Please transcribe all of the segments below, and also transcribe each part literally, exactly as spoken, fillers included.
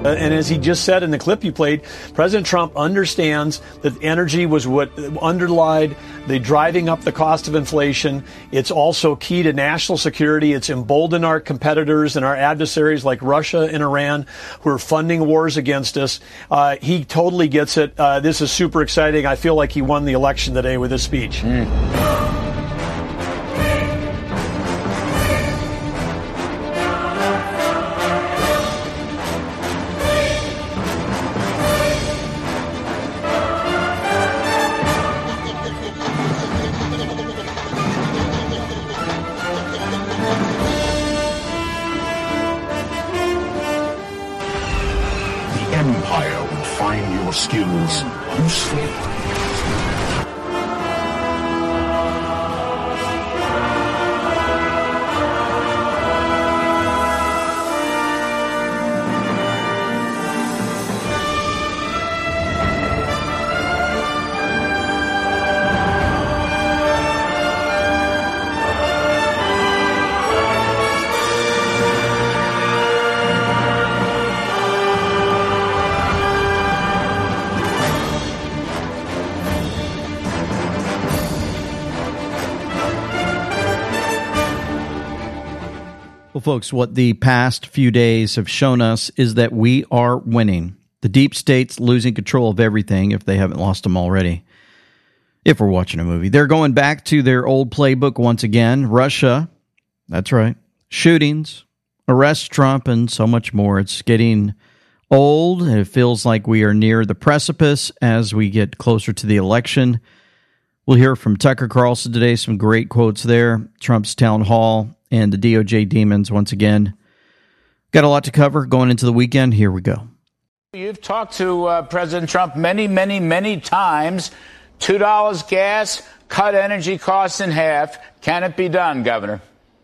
And as he just said in the clip you played, President Trump understands that energy was what underlied the driving up the cost of inflation. It's also key to national security. It's emboldened our competitors and our adversaries like Russia and Iran who are funding wars against us. Uh, he totally gets it. Uh, this is super exciting. I feel like he won the election today with his speech. Mm. Empire will find your skills useful. Well, folks, what the past few days have shown us is that we are winning. The deep state's losing control of everything if they haven't lost them already. If we're watching a movie. They're going back to their old playbook once again. Russia, that's right. Shootings, arrest Trump, and so much more. It's getting old, and it feels like we are near the precipice as we get closer to the election. We'll hear from Tucker Carlson today, some great quotes there. Trump's town hall and the D O J demons once again. Got a lot to cover going into the weekend. Here we go. You've talked to uh, President Trump many, many, many times. two dollars gas, cut energy costs in half. Can it be done, Governor?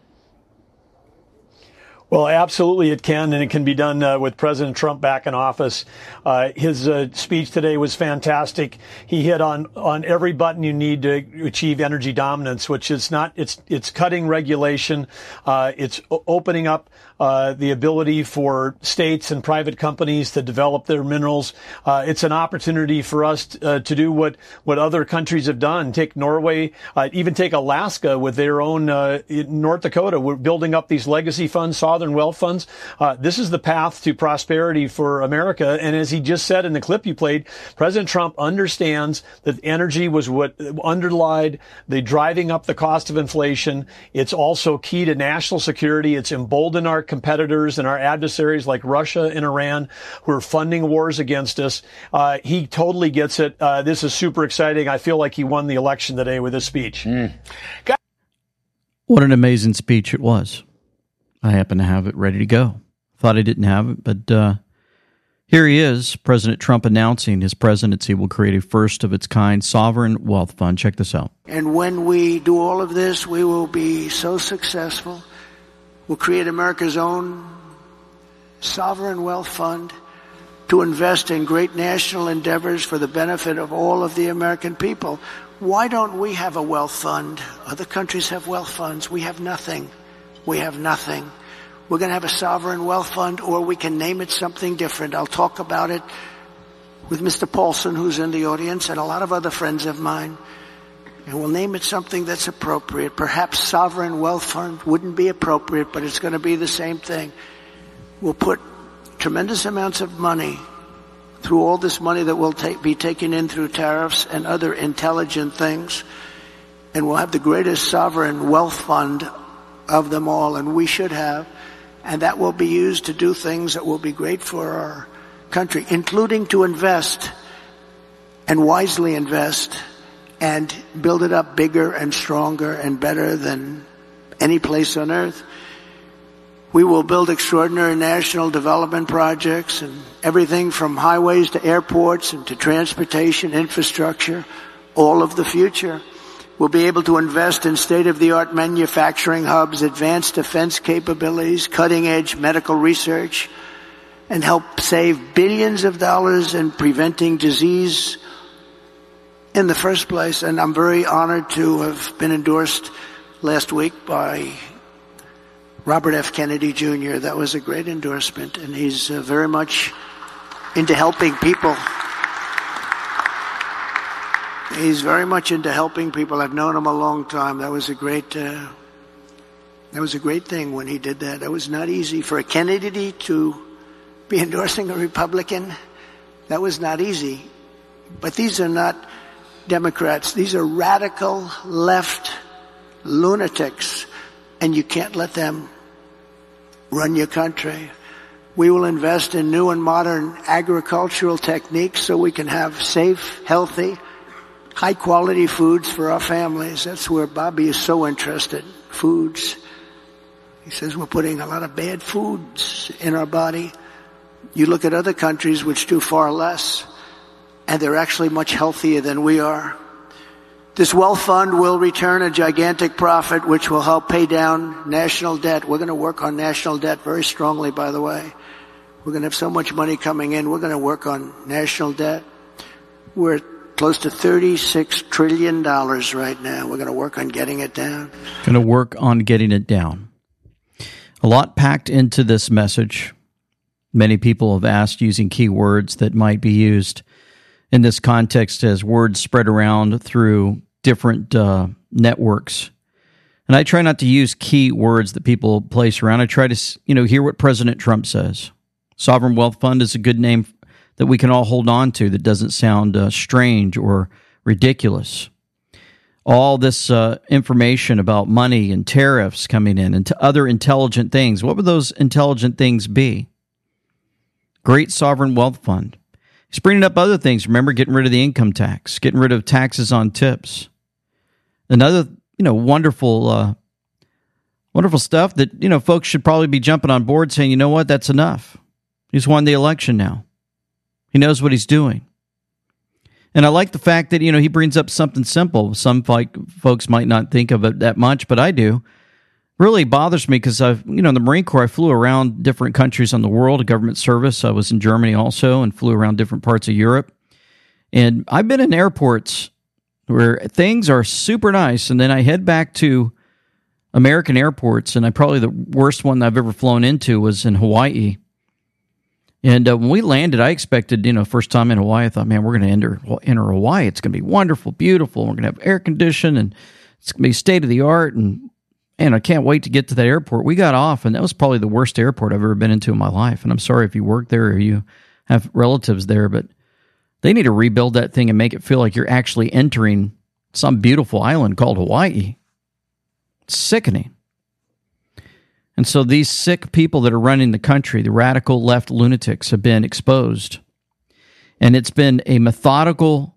Well, absolutely it can, and it can be done uh, with President Trump back in office. Uh, his uh, speech today was fantastic. He hit on, on every button you need to achieve energy dominance, which is not, it's, it's cutting regulation. Uh, it's o- opening up uh, the ability for states and private companies to develop their minerals. Uh, it's an opportunity for us t- uh, to do what, what other countries have done. Take Norway, uh, even take Alaska with their own, uh, North Dakota. We're building up these legacy funds, Southern Wealth Funds. Uh, this is the path to prosperity for America. And as he just said in the clip you played, President Trump understands that energy was what underlied the driving up the cost of inflation. It's also key to national security. It's emboldened our competitors and our adversaries like Russia and Iran who are funding wars against us. Uh, he totally gets it. Uh, this is super exciting. I feel like he won the election today with his speech. Mm. What an amazing speech it was. I happen to have it ready to go. Thought I didn't have it, but uh, here he is, President Trump announcing his presidency will create a first-of-its-kind sovereign wealth fund. Check this out. And when we do all of this, we will be so successful. We'll create America's own sovereign wealth fund to invest in great national endeavors for the benefit of all of the American people. Why don't we have a wealth fund? Other countries have wealth funds. We have nothing. We have nothing. We're going to have a sovereign wealth fund, or we can name it something different. I'll talk about it with Mister Paulson, who's in the audience, and a lot of other friends of mine. And we'll name it something that's appropriate. Perhaps sovereign wealth fund wouldn't be appropriate, but it's going to be the same thing. We'll put tremendous amounts of money through all this money that will take, be taken in through tariffs and other intelligent things. And we'll have the greatest sovereign wealth fund of them all, and we should have. And that will be used to do things that will be great for our country, including to invest and wisely invest and build it up bigger and stronger and better than any place on earth. We will build extraordinary national development projects and everything from highways to airports and to transportation infrastructure, all of the future. We'll be able to invest in state-of-the-art manufacturing hubs, advanced defense capabilities, cutting-edge medical research, and help save billions of dollars in preventing disease in the first place. And I'm very honored to have been endorsed last week by Robert F. Kennedy Junior That was a great endorsement, and he's uh, very much into helping people. He's very much into helping people. I've known him a long time. That was a great, uh, that was a great thing when he did that. That was not easy for a Kennedy to be endorsing a Republican. That was not easy. But these are not Democrats. These are radical left lunatics, and you can't let them run your country. We will invest in new and modern agricultural techniques so we can have safe, healthy, high-quality foods for our families. That's where Bobby is so interested, foods. He says we're putting a lot of bad foods in our body. You look at other countries which do far less, and they're actually much healthier than we are. This wealth fund will return a gigantic profit, which will help pay down national debt. We're going to work on national debt very strongly, by the way. We're going to have so much money coming in. We're going to work on national debt. We're at close to thirty-six trillion dollars right now. We're going to work on getting it down. Going to work on getting it down. A lot packed into this message. Many people have asked using keywords that might be used in this context as words spread around through different uh, networks. And I try not to use key words that people place around. I try to, you know, hear what President Trump says. Sovereign Wealth Fund is a good name that we can all hold on to that doesn't sound uh, strange or ridiculous. All this uh, information about money and tariffs coming in and to other intelligent things. What would those intelligent things be? Great Sovereign Wealth Fund. He's bringing up other things. Remember, getting rid of the income tax, getting rid of taxes on tips. Another, you know, wonderful, uh, wonderful stuff that, you know, folks should probably be jumping on board saying, you know what, that's enough. He's won the election now. He knows what he's doing. And I like the fact that, you know, he brings up something simple. Some like, folks might not think of it that much, but I do. Really bothers me because I've, you know, in the Marine Corps, I flew around different countries on the world, a government service. I was in Germany also and flew around different parts of Europe. And I've been in airports where things are super nice. And then I head back to American airports. And I probably the worst one I've ever flown into was in Hawaii. And uh, when we landed, I expected, you know, first time in Hawaii, I thought, man, we're going to enter, enter Hawaii. It's going to be wonderful, beautiful. We're going to have air conditioning and it's going to be state of the art. And And I can't wait to get to that airport. We got off, and that was probably the worst airport I've ever been into in my life. And I'm sorry if you work there or you have relatives there, but they need to rebuild that thing and make it feel like you're actually entering some beautiful island called Hawaii. It's sickening. And so these sick people that are running the country, the radical left lunatics, have been exposed. And it's been a methodical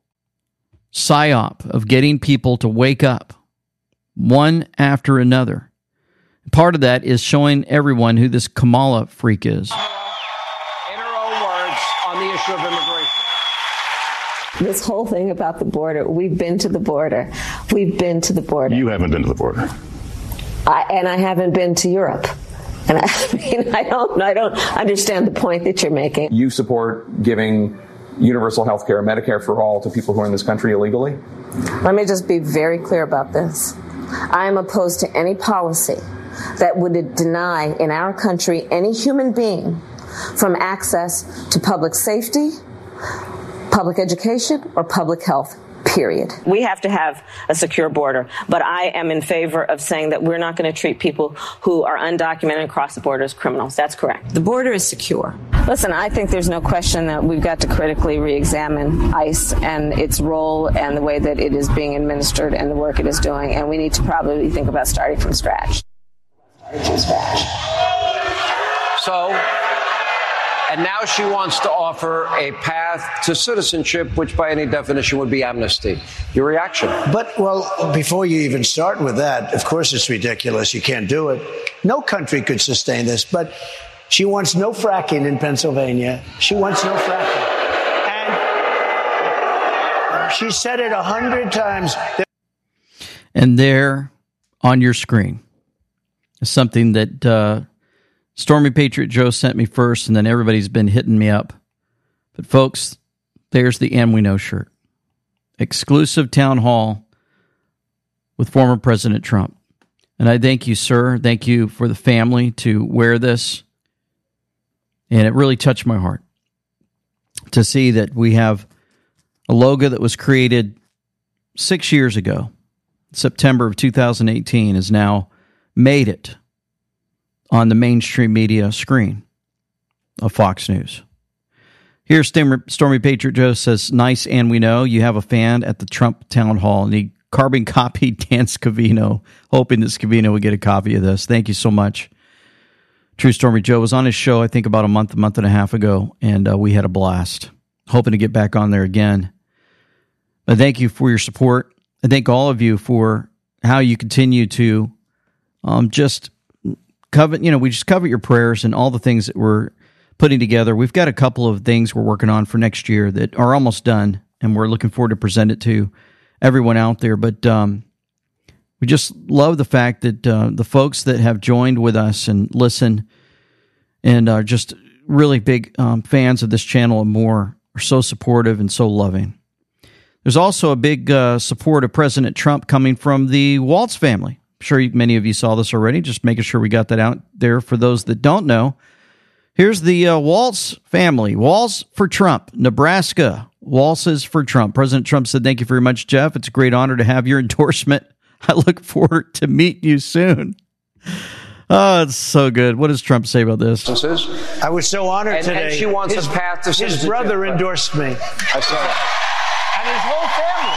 psyop of getting people to wake up one after another. Part of that is showing everyone who this Kamala freak is. In her own words, on the issue of immigration. This whole thing about the border, we've been to the border. We've been to the border. You haven't been to the border. I, and I haven't been to Europe. And I mean, I don't, I don't understand the point that you're making. You support giving universal health care, Medicare for all, to people who are in this country illegally? Let me just be very clear about this. I am opposed to any policy that would deny in our country any human being from access to public safety, public education, or public health, period. We have to have a secure border, but I am in favor of saying that we're not going to treat people who are undocumented and cross the border as criminals. That's correct. The border is secure. Listen, I think there's no question that we've got to critically re-examine ICE and its role and the way that it is being administered and the work it is doing, and we need to probably think about starting from scratch. Starting from scratch. So, and now she wants to offer a path to citizenship, which by any definition would be amnesty. Your reaction? But, well, before you even start with that, of course it's ridiculous. You can't do it. No country could sustain this. But she wants no fracking in Pennsylvania. She wants no fracking. And she said it a hundred times. And there on your screen is something that uh, Stormy Patriot Joe sent me first, and then everybody's been hitting me up. But folks, there's the And We Know shirt. Exclusive town hall with former President Trump. And I thank you, sir. Thank you for the family to wear this. And it really touched my heart. to see that we have a logo that was created six years ago, September of two thousand eighteen, has now made it on the mainstream media screen of Fox News. Here's Stormy Patriot Joe says, nice, and we know you have a fan at the Trump town hall, and he carbon copied Dan Scavino, hoping that Scavino would get a copy of this. Thank you so much. True Stormy Joe was on his show, I think, about a month, a month and a half ago, and uh, we had a blast. Hoping to get back on there again. But thank you for your support. I thank all of you for how you continue to um, just covet, you know, we just covet your prayers and all the things that we're putting together. We've got a couple of things we're working on for next year that are almost done, and we're looking forward to present it to everyone out there. But um, we just love the fact that uh, the folks that have joined with us and listen and are just really big um, fans of this channel and more are so supportive and so loving. There's also a big uh, support of President Trump coming from the Waltz family. I'm sure many of you saw this already, just making sure we got that out there for those that don't know. Here's the uh, Waltz family. Waltz for Trump, Nebraska. Waltzes for Trump. President Trump said, thank you very much, Jeff. It's a great honor to have your endorsement. I look forward to meet you soon. Oh, it's so good. What does Trump say about this? I was so honored and, today. And she wants his, a path to His brother endorsed me. I saw it. And his whole family.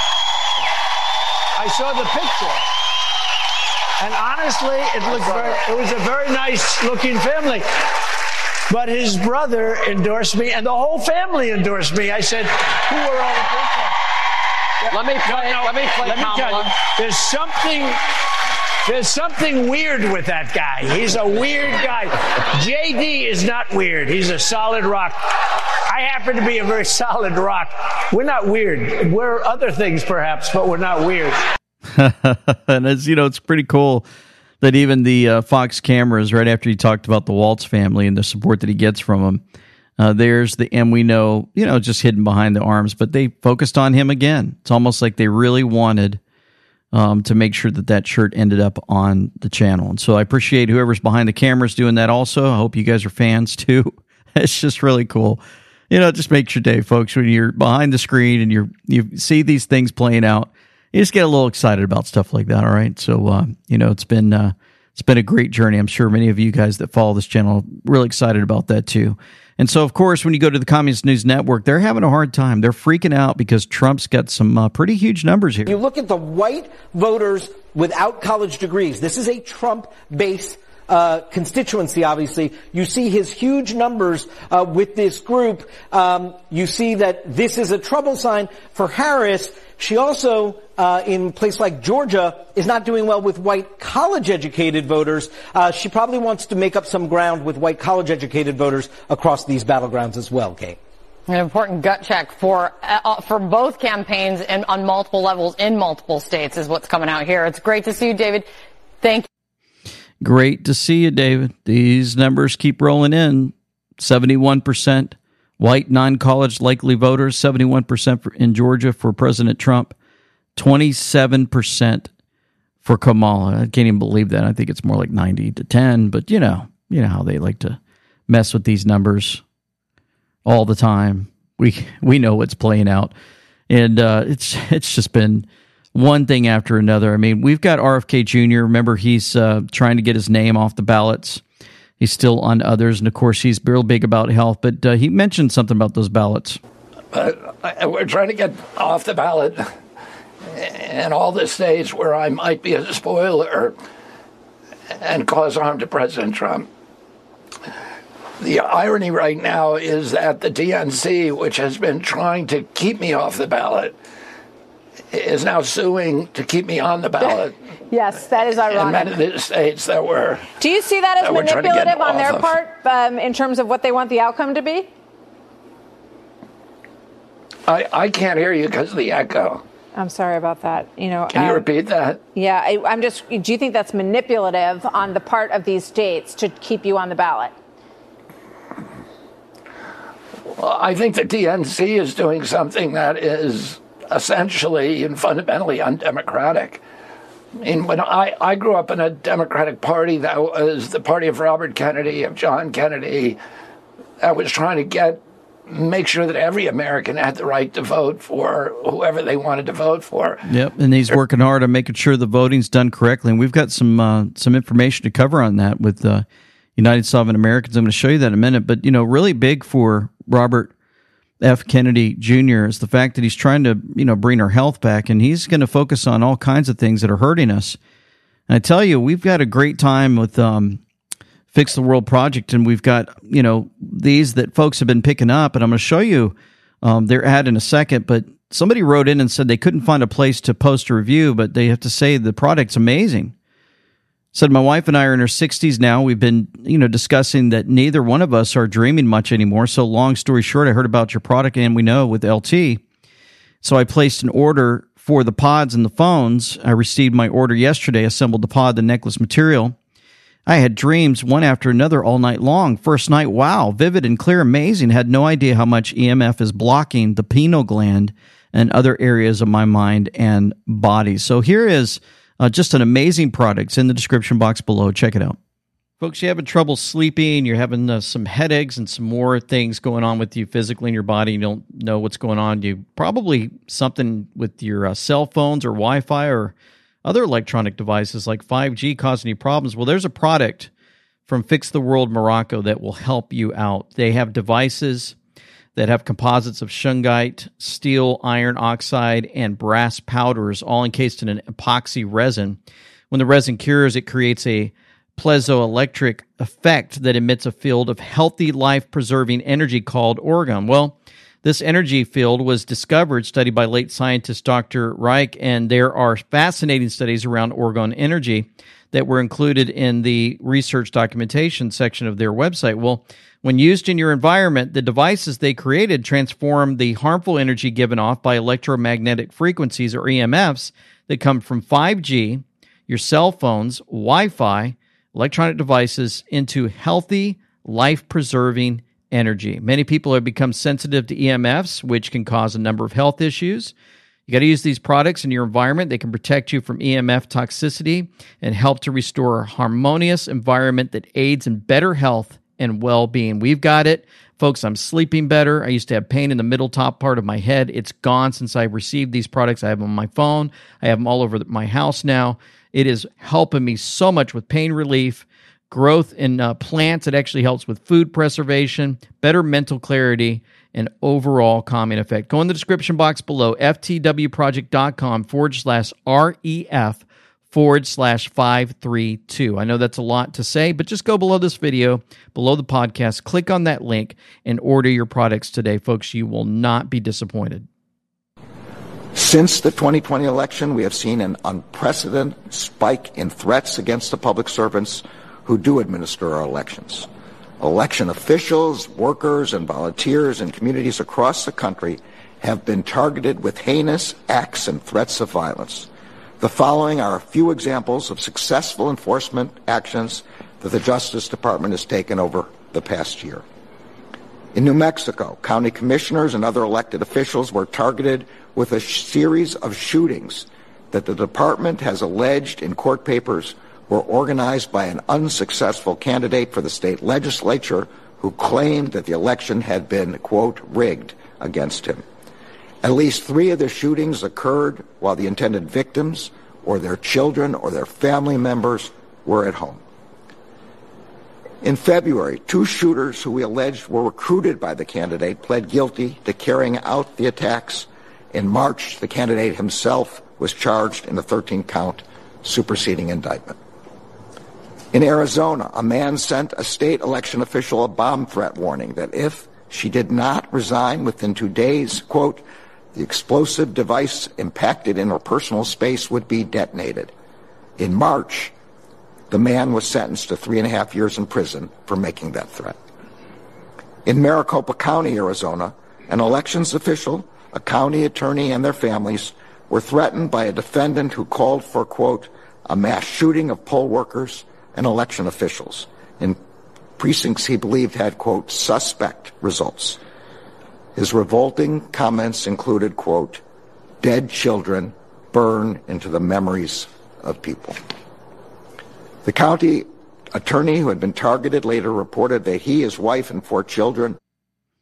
I saw the picture. And honestly, it looked very, it was a very nice looking family. But his brother endorsed me, and the whole family endorsed me. I said, who are all the people? Let me play, no, no, let me play let me tell Kamala. you, there's something, there's something weird with that guy. He's a weird guy. J D is not weird. He's a solid rock. I happen to be a very solid rock. We're not weird. We're other things, perhaps, but we're not weird. And as you know, it's pretty cool that even the uh, Fox cameras, right after he talked about the Waltz family and the support that he gets from them, uh, there's the, and we know, you know, just hidden behind the arms, but they focused on him again. It's almost like they really wanted um, to make sure that that shirt ended up on the channel. And so I appreciate whoever's behind the cameras doing that also. I hope you guys are fans too. It's just really cool. You know, it just makes your day, folks, when you're behind the screen and you're, you see these things playing out. You just get a little excited about stuff like that, all right? So, uh, you know, it's been uh, it's been a great journey. I'm sure many of you guys that follow this channel are really excited about that too. And so, of course, when you go to the Communist News Network, they're having a hard time. They're freaking out because Trump's got some uh, pretty huge numbers here. You look at the white voters without college degrees. This is a Trump-based Uh, constituency, obviously. You see his huge numbers uh, with this group. Um, you see that this is a trouble sign for Harris. She also, uh, in a place like Georgia, is not doing well with white college-educated voters. Uh, she probably wants to make up some ground with white college-educated voters across these battlegrounds as well, Kate. An important gut check for uh, for both campaigns and on multiple levels in multiple states is what's coming out here. It's great to see you, David. Thank you. Great to see you, David. These numbers keep rolling in. seventy-one percent white non-college likely voters, seventy-one percent for, in Georgia for President Trump, twenty-seven percent for Kamala. I can't even believe that. I think it's more like ninety to ten, but you know, you know how they like to mess with these numbers all the time. We we know what's playing out. And uh, it's it's just been one thing after another. I mean, we've got R F K Junior Remember, he's uh, trying to get his name off the ballots. He's still on others, and of course, he's real big about health. But uh, he mentioned something about those ballots. But we're trying to get off the ballot in all the states where I might be a spoiler and cause harm to President Trump. The irony right now is that the D N C, which has been trying to keep me off the ballot, is now suing to keep me on the ballot. Yes, that is ironic. In many of the states that were. Do you see that as that manipulative on their of. part um, in terms of what they want the outcome to be? I, I can't hear you because of the echo. I'm sorry about that. You know, Can you um, repeat that? Yeah, I, I'm just. Do you think that's manipulative on the part of these states to keep you on the ballot? Well, I think the D N C is doing something that is essentially and fundamentally undemocratic. I mean, when I, I grew up in a Democratic Party that was the party of Robert Kennedy, of John Kennedy, that was trying to get make sure that every American had the right to vote for whoever they wanted to vote for. Yep, and he's working hard on making sure the voting's done correctly. And we've got some uh, some information to cover on that with uh, United Solvent Americans. I'm going to show you that in a minute. But, you know, really big for Robert F. Kennedy Junior is the fact that he's trying to, you know, bring our health back, and he's going to focus on all kinds of things that are hurting us. And I tell you, we've got a great time with um, Fix the World Project, and we've got, you know, these that folks have been picking up, and I'm going to show you um, their ad in a second, but somebody wrote in and said they couldn't find a place to post a review, but they have to say the product's amazing. Said, my wife and I are in our sixties now. We've been, you know, discussing that neither one of us are dreaming much anymore. So long story short, I heard about your product, and we know with L T. So I placed an order for the pods and the phones. I received my order yesterday, assembled the pod, the necklace material. I had dreams one after another all night long. First night, wow, vivid and clear, amazing. Had no idea how much E M F is blocking the pineal gland and other areas of my mind and body. So here is uh, just an amazing product. It's in the description box below. Check it out. Folks, you're having trouble sleeping, you're having uh, some headaches and some more things going on with you physically in your body, you don't know what's going on. You probably something with your uh, cell phones or Wi-Fi or other electronic devices like five G causing you problems. Well, there's a product from Fix the World Morocco that will help you out. They have devices that have composites of shungite, steel, iron oxide, and brass powders, all encased in an epoxy resin. When the resin cures, it creates a piezoelectric effect that emits a field of healthy, life-preserving energy called orgone. Well, this energy field was discovered, studied by late scientist Doctor Reich, and there are fascinating studies around orgone energy that were included in the research documentation section of their website. Well, when used in your environment, the devices they created transform the harmful energy given off by electromagnetic frequencies, or E M Fs, that come from five G, your cell phones, Wi-Fi, electronic devices, into healthy, life-preserving energy. Many people have become sensitive to E M Fs, which can cause a number of health issues. You got to use these products in your environment. They can protect you from E M F toxicity and help to restore a harmonious environment that aids in better health and well-being. We've got it. Folks, I'm sleeping better. I used to have pain in the middle top part of my head. It's gone since I received these products. I have them on my phone. I have them all over my house now. It is helping me so much with pain relief, growth in uh, plants. It actually helps with food preservation, better mental clarity, and overall calming effect. Go in the description box below, ftwproject.com forward slash REF forward slash 532. I know that's a lot to say, but just go below this video, below the podcast, click on that link, and order your products today. Folks, you will not be disappointed. Since the twenty twenty election, we have seen an unprecedented spike in threats against the public servants who do administer our elections. Election officials, workers, and volunteers in communities across the country have been targeted with heinous acts and threats of violence. The following are a few examples of successful enforcement actions that the Justice Department has taken over the past year. In New Mexico, county commissioners and other elected officials were targeted with a sh- series of shootings that the department has alleged in court papers were organized by an unsuccessful candidate for the state legislature who claimed that the election had been, quote, rigged against him. At least three of the shootings occurred while the intended victims or their children or their family members were at home. In February, two shooters who we alleged were recruited by the candidate pled guilty to carrying out the attacks. In March, the candidate himself was charged in a thirteen count superseding indictment. In Arizona, a man sent a state election official a bomb threat warning that if she did not resign within two days, quote, the explosive device impacted in her personal space would be detonated. In March, the man was sentenced to three and a half years in prison for making that threat. In Maricopa County, Arizona, an elections official, a county attorney, and their families were threatened by a defendant who called for, quote, a mass shooting of poll workers and election officials in precincts he believed had, quote, suspect results. His revolting comments included, quote, dead children burn into the memories of people. The county attorney who had been targeted later reported that he, his wife, and four children.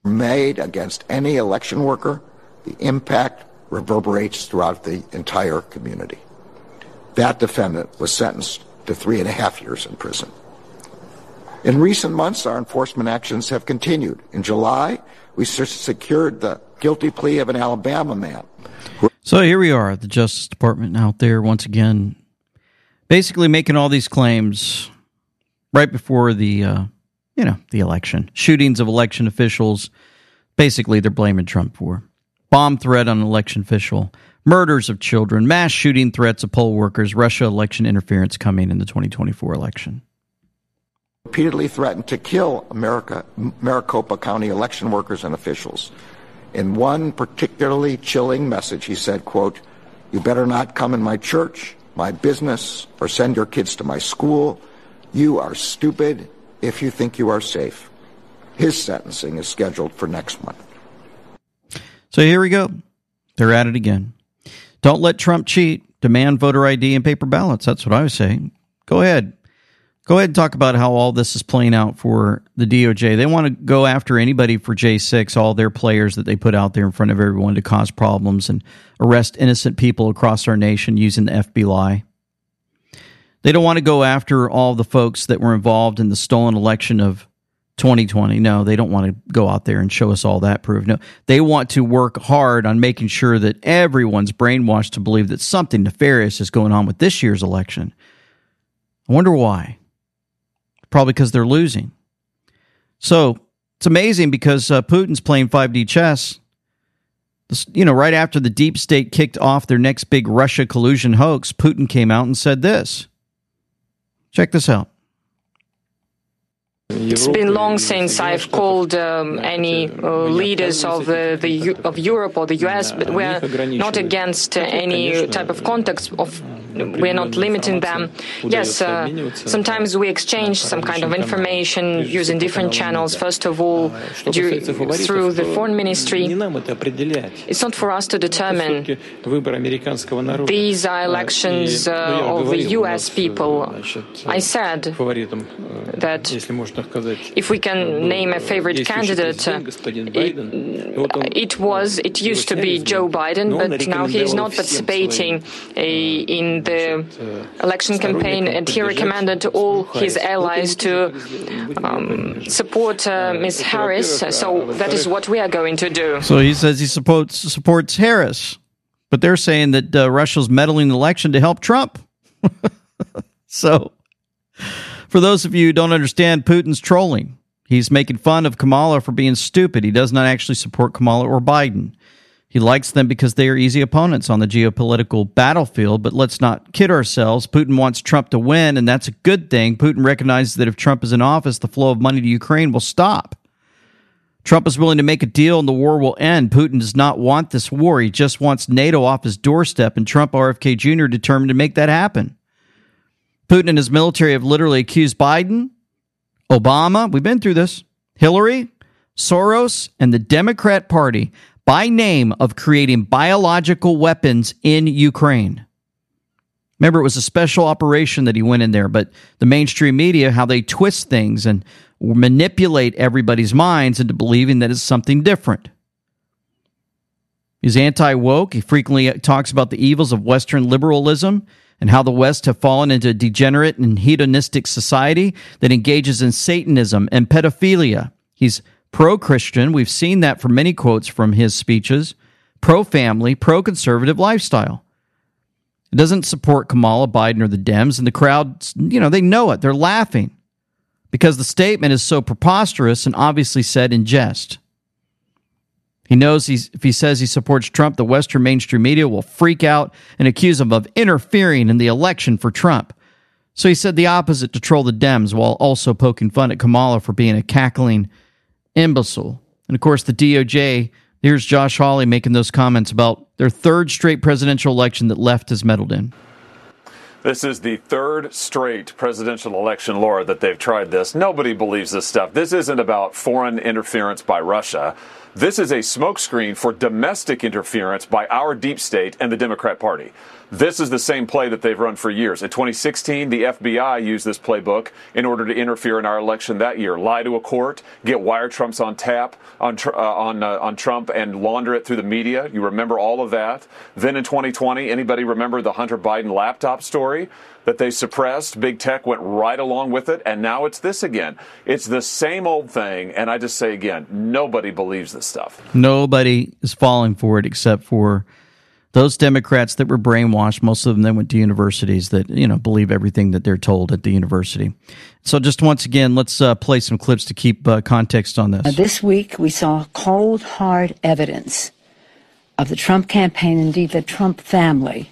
made against any election worker, the impact reverberates throughout the entire community. That defendant was sentenced to three and a half years in prison. In recent months, our enforcement actions have continued. In July, we secured the guilty plea of an Alabama man. So here we are, the Justice Department out there once again, basically making all these claims right before the, uh, you know, the election. Shootings of election officials, basically they're blaming Trump for. Bomb threat on an election official, murders of children, mass shooting threats of poll workers, Russia election interference coming in the twenty twenty-four election. Repeatedly threatened to kill America, Maricopa County election workers and officials. In one particularly chilling message, he said, quote, "You better not come in my church, my business, or send your kids to my school. You are stupid if you think you are safe." His sentencing is scheduled for next month. So here we go. They're at it again. Don't let Trump cheat. Demand voter I D and paper ballots. That's what I was saying. Go ahead. Go ahead and talk about how all this is playing out for the D O J. They want to go after anybody for J six, all their players that they put out there in front of everyone to cause problems and arrest innocent people across our nation using the F B I. They don't want to go after all the folks that were involved in the stolen election of twenty twenty. No, they don't want to go out there and show us all that proof. No, they want to work hard on making sure that everyone's brainwashed to believe that something nefarious is going on with this year's election. I wonder why. Probably because they're losing. So it's amazing because uh, Putin's playing five D chess. This, you know, right after the deep state kicked off their next big Russia collusion hoax, Putin came out and said this. Check this out. It's been long since I've called um, any uh, leaders of uh, the of Europe or the U S, but we're not against uh, any type of contact. Of we're not limiting them. Yes, uh, sometimes we exchange some kind of information using different channels. First of all, due, through the foreign ministry. It's not for us to determine. These are elections uh, of the U S people. I said that if we can name a favorite candidate, uh, it, it was, it used to be Joe Biden, but now he is not participating uh, in the election campaign, and he recommended all his allies to um, support uh, Miz Harris. So that is what we are going to do. So he says he supports supports Harris, but they're saying that uh, Russia's meddling in the election to help Trump. So, for those of you who don't understand, Putin's trolling. He's making fun of Kamala for being stupid. He does not actually support Kamala or Biden. He likes them because they are easy opponents on the geopolitical battlefield, but let's not kid ourselves. Putin wants Trump to win, and that's a good thing. Putin recognizes that if Trump is in office, the flow of money to Ukraine will stop. Trump is willing to make a deal and the war will end. Putin does not want this war. He just wants NATO off his doorstep, and Trump, R F K Junior, determined to make that happen. Putin and his military have literally accused Biden, Obama, we've been through this, Hillary, Soros, and the Democrat Party by name of creating biological weapons in Ukraine. Remember, it was a special operation that he went in there, but the mainstream media, how they twist things and manipulate everybody's minds into believing that it's something different. He's anti-woke. He frequently talks about the evils of Western liberalism and how the West have fallen into a degenerate and hedonistic society that engages in Satanism and pedophilia. He's pro-Christian. We've seen that from many quotes from his speeches. Pro-family, pro-conservative lifestyle. It doesn't support Kamala, Biden, or the Dems, and the crowd, you know, they know it. They're laughing because the statement is so preposterous and obviously said in jest. He knows he's, if he says he supports Trump, the Western mainstream media will freak out and accuse him of interfering in the election for Trump. So he said the opposite to troll the Dems while also poking fun at Kamala for being a cackling imbecile. And of course, the D O J, here's Josh Hawley making those comments about their third straight presidential election that left has meddled in. This is the third straight presidential election, Laura, that they've tried this. Nobody believes this stuff. This isn't about foreign interference by Russia. This is a smokescreen for domestic interference by our deep state and the Democrat Party. This is the same play that they've run for years. In twenty sixteen, the F B I used this playbook in order to interfere in our election that year. Lie to a court, get wire trumps on tap on uh, on uh, on Trump, and launder it through the media. You remember all of that. Then in twenty twenty, anybody remember the Hunter Biden laptop story that they suppressed? Big tech went right along with it, and now it's this again. It's the same old thing, and I just say again, nobody believes this stuff. Nobody is falling for it except for those Democrats that were brainwashed. Most of them then went to universities that, you know, believe everything that they're told at the university. So just once again, let's uh, play some clips to keep uh, context on this. Uh, this week, we saw cold, hard evidence of the Trump campaign, indeed the Trump family,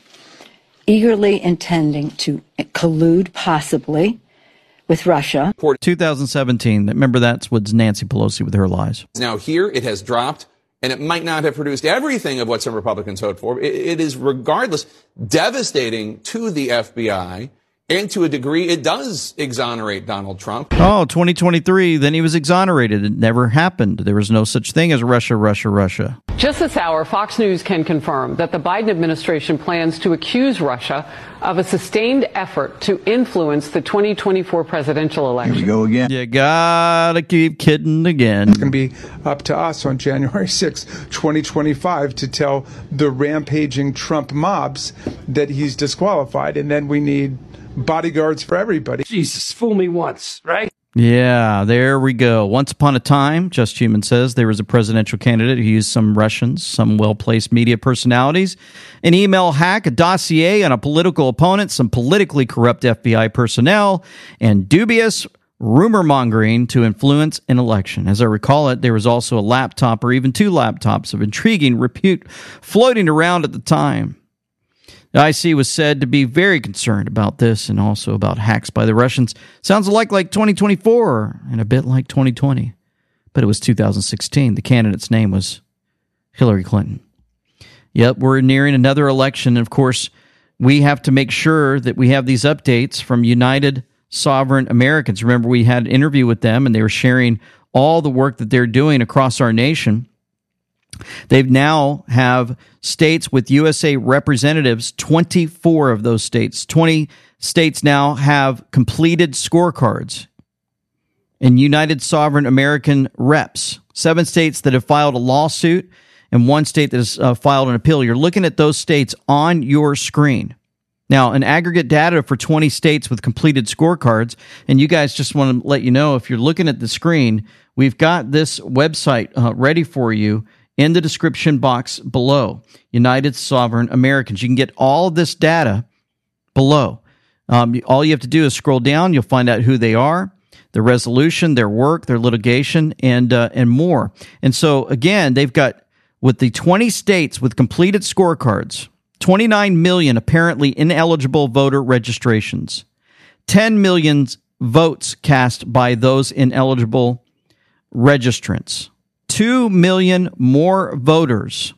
eagerly intending to collude possibly with Russia. twenty seventeen, remember that's what's Nancy Pelosi with her lies. Now here it has dropped, and it might not have produced everything of what some Republicans hoped for. It, it is regardless devastating to the F B I, and to a degree it does exonerate Donald Trump. Oh, twenty twenty-three, then he was exonerated. It never happened. There was no such thing as Russia, Russia, Russia. Just this hour, Fox News can confirm that the Biden administration plans to accuse Russia of a sustained effort to influence the twenty twenty-four presidential election. Here we go again. You gotta keep kidding again. It's going to be up to us on January sixth, twenty twenty-five to tell the rampaging Trump mobs that he's disqualified, and then we need bodyguards for everybody. Jesus, fool me once, right? Yeah, there we go. Once upon a time, Just Human says, there was a presidential candidate who used some Russians, some well-placed media personalities, an email hack, a dossier on a political opponent, some politically corrupt F B I personnel, and dubious rumor-mongering to influence an election. As I recall it, there was also a laptop or even two laptops of intriguing repute floating around at the time. The I C was said to be very concerned about this and also about hacks by the Russians. Sounds like like twenty twenty-four and a bit like twenty twenty. But it was two thousand sixteen. The candidate's name was Hillary Clinton. Yep, we're nearing another election. And of course, we have to make sure that we have these updates from United Sovereign Americans. Remember, we had an interview with them and they were sharing all the work that they're doing across our nation. They now have states with U S A representatives, twenty-four of those states. twenty states now have completed scorecards and United Sovereign American reps. Seven states that have filed a lawsuit and one state that has uh, filed an appeal. You're looking at those states on your screen. Now, an aggregate data for twenty states with completed scorecards, and you guys just want to let you know, if you're looking at the screen, we've got this website uh, ready for you in the description box below, United Sovereign Americans. You can get all of this data below. Um, all you have to do is scroll down. You'll find out who they are, the resolution, their work, their litigation, and uh, and more. And so, again, they've got, with the twenty states with completed scorecards, twenty-nine million apparently ineligible voter registrations, ten million votes cast by those ineligible registrants, two million more voters,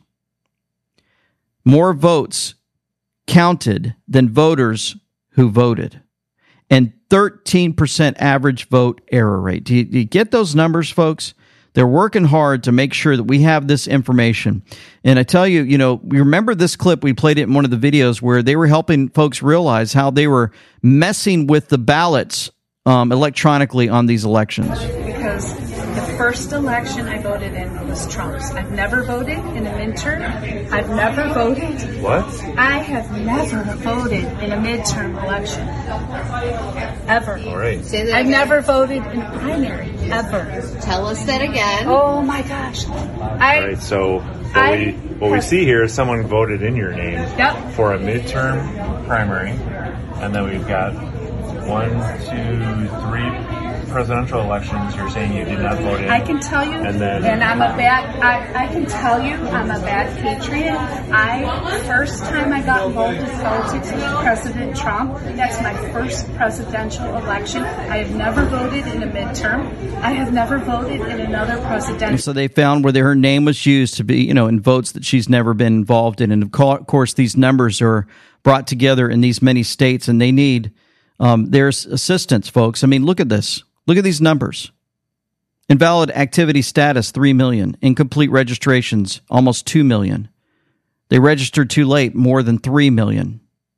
more votes counted than voters who voted, and thirteen percent average vote error rate. Do you, do you get those numbers, folks? They're working hard to make sure that we have this information. And I tell you, you know, we remember this clip, we played it in one of the videos where they were helping folks realize how they were messing with the ballots um, electronically on these elections. Because the first election I voted in was Trump's. I've never voted in a midterm. I've never voted. What? I have never voted in a midterm election. Ever. All right. I've again. never voted in a primary. Ever. Tell us that again. Oh my gosh. I, All right, so what, I we, what we see here is someone voted in your name yep. for a midterm primary, and then we've got one, two, three presidential elections. You're saying you did not vote in. I can tell you, and, then, and I'm a bad, I, I can tell you I'm a bad patriot. I, first time I got involved in politics was President Trump. That's my first presidential election. I have never voted in a midterm. I have never voted in another presidential. And so they found where her name was used to be, you know, in votes that she's never been involved in. And of course, these numbers are brought together in these many states, and they need um, their assistance, folks. I mean, look at this. Look at these numbers. Invalid activity status, three million. Incomplete registrations, almost two million. They registered too late, more than three million.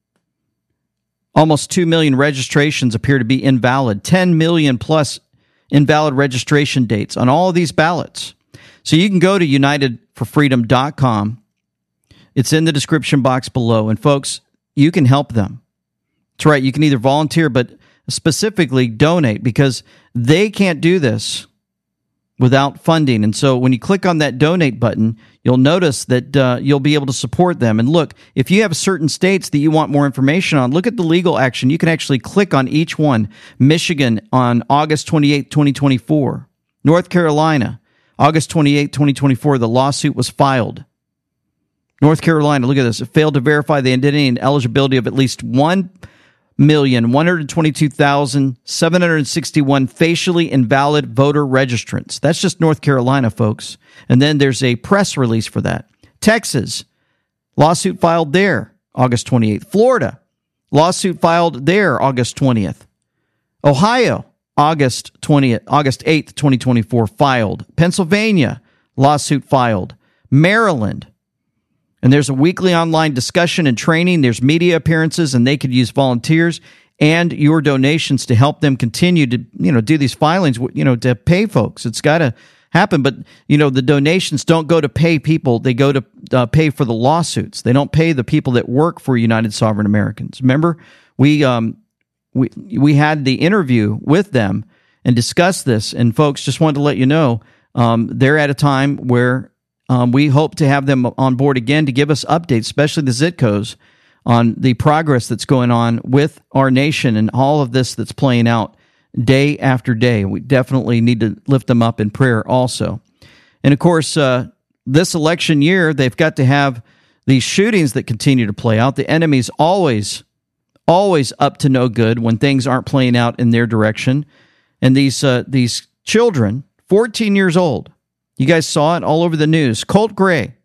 Almost two million registrations appear to be invalid. ten million plus invalid registration dates on all of these ballots. So you can go to united for freedom dot com. It's in the description box below. And folks, you can help them. That's right. You can either volunteer, but specifically donate, because they can't do this without funding. And so when you click on that donate button, you'll notice that uh, you'll be able to support them. And look, if you have certain states that you want more information on, look at the legal action. You can actually click on each one. Michigan on August twenty-eighth, twenty twenty-four. North Carolina, August twenty-eighth, twenty twenty-four, the lawsuit was filed. North Carolina, look at this. It failed to verify the identity and eligibility of at least one million one hundred twenty-two thousand seven hundred sixty-one facially invalid voter registrants. That's just North Carolina, folks. And then there's a press release for that. Texas, lawsuit filed there, August twenty-eighth. Florida, lawsuit filed there, August twentieth. Ohio, August twentieth, August eighth, twenty twenty-four, filed. Pennsylvania, lawsuit filed. Maryland, and there's a weekly online discussion and training. There's media appearances, and they could use volunteers and your donations to help them continue to, you know, do these filings, you know, to pay folks. It's got to happen. But, you know, the donations don't go to pay people. They go to uh, pay for the lawsuits. They don't pay the people that work for United Sovereign Americans. Remember, we um we we had the interview with them and discussed this. And folks, just wanted to let you know, um, they're at a time where Um, we hope to have them on board again to give us updates, especially the Zitcos, on the progress that's going on with our nation and all of this that's playing out day after day. We definitely need to lift them up in prayer also. And of course, uh, this election year, they've got to have these shootings that continue to play out. The enemy's always, always up to no good when things aren't playing out in their direction. And these uh, these children, fourteen years old, you guys saw it all over the news. Colt Gray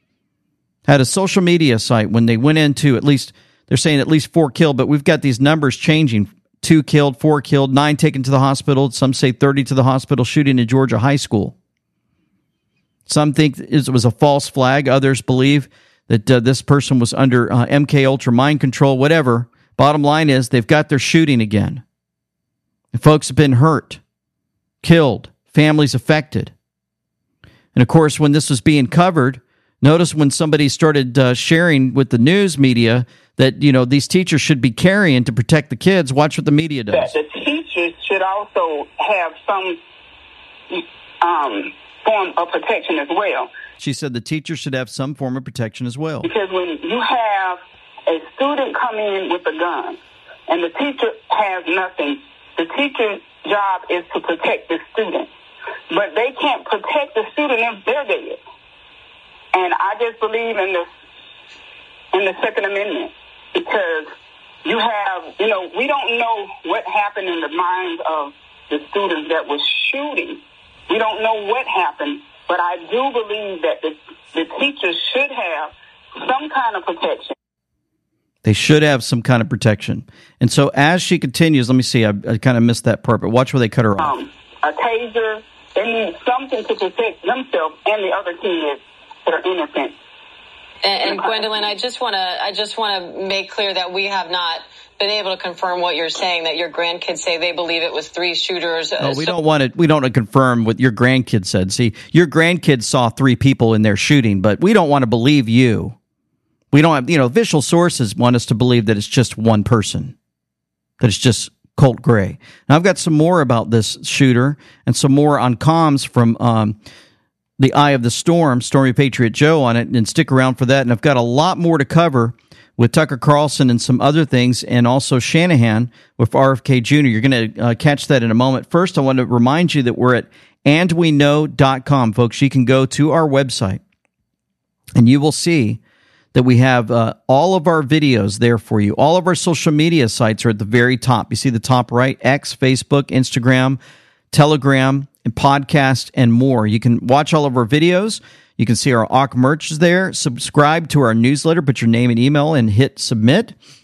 had a social media site when they went into, at least, they're saying at least four killed, but we've got these numbers changing. Two killed, four killed, nine taken to the hospital. Some say thirty to the hospital, shooting in Georgia high school. Some think it was a false flag. Others believe that uh, this person was under uh, M K Ultra mind control, whatever. Bottom line is they've got their shooting again. And folks have been hurt, killed, families affected. And of course, when this was being covered, notice when somebody started uh, sharing with the news media that, you know, these teachers should be carrying to protect the kids. Watch what the media does. That the teachers should also have some um, form of protection as well. She said the teachers should have some form of protection as well. Because when you have a student come in with a gun and the teacher has nothing, the teacher's job is to protect the student. But they can't protect the student if they're dead. And I just believe in the, in the Second Amendment, because you have, you know, we don't know what happened in the minds of the students that were shooting. We don't know what happened, but I do believe that the, the teachers should have some kind of protection. They should have some kind of protection. And so as she continues, let me see, I, I kind of missed that part, but watch where they cut her off. Um, a taser. They need something to protect themselves and the other kids that are innocent. And, and Gwendolyn, I just want to I just want to make clear that we have not been able to confirm what you're saying, that your grandkids say they believe it was three shooters. Uh, oh, we so- don't want to we don't want to confirm what your grandkids said. See, your grandkids saw three people in their shooting, but we don't want to believe you. We don't have, you know, official sources want us to believe that it's just one person, that it's just Colt Gray. Now, I've got some more about this shooter and some more on comms from um, the Eye of the Storm, Stormy Patriot Joe on it, and stick around for that. And I've got a lot more to cover with Tucker Carlson and some other things, and also Shanahan with R F K Junior You're going to uh, catch that in a moment. First, I want to remind you that we're at and we know dot com, folks. You can go to our website, and you will see that we have uh, all of our videos there for you. All of our social media sites are at the very top. You see the top right, X, Facebook, Instagram, Telegram, and podcast, and more. You can watch all of our videos. You can see our A W C merch is there. Subscribe to our newsletter, put your name and email, and hit submit.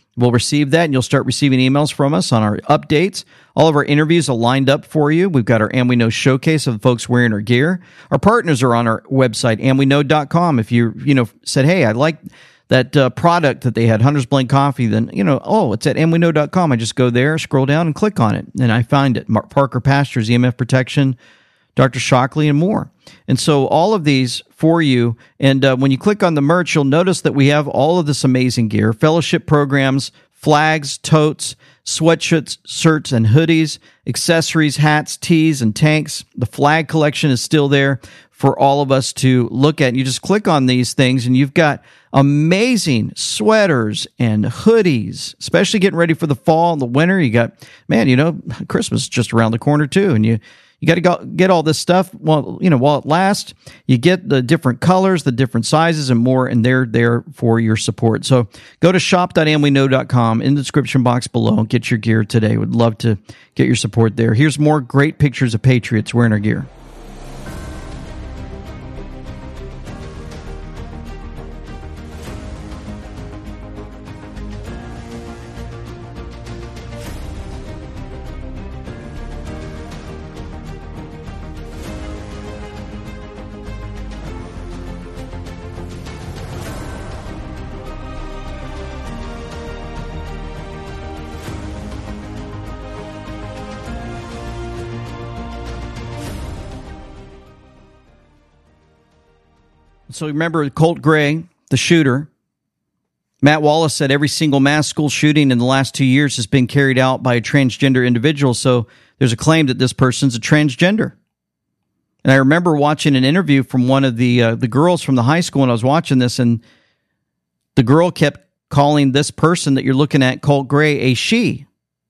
We'll receive that, and you'll start receiving emails from us on our updates. All of our interviews are lined up for you. We've got our And We Know showcase of the folks wearing our gear. Our partners are on our website, and we know dot com. If you you know said, hey, I like that uh, product that they had, Hunter's Blend Coffee, then, you know, oh, it's at and we know dot com. I just go there, scroll down, and click on it, and I find it. Mark Parker Pastures, E M F Protection, Doctor Shockley, and more. And so all of these for you. And uh, when you click on the merch, you'll notice that we have all of this amazing gear, fellowship programs, flags, totes, sweatshirts, shirts, and hoodies, accessories, hats, tees, and tanks. The flag collection is still there for all of us to look at. You just click on these things, and you've got amazing sweaters and hoodies, especially getting ready for the fall and the winter. You got, man, you know, Christmas is just around the corner too, and you You got to go get all this stuff while, you know, while it lasts. You get the different colors, the different sizes, and more, and they're there for your support. So go to shop dot and we know dot com in the description box below. Get your gear today. Would love to get your support there. Here's more great pictures of patriots wearing our gear. So remember Colt Gray, the shooter. Matt Wallace said every single mass school shooting in the last two years has been carried out by a transgender individual. So there's a claim that this person's a transgender. And I remember watching an interview from one of the uh, the girls from the high school when I was watching this, and the girl kept calling this person that you're looking at, Colt Gray, a she.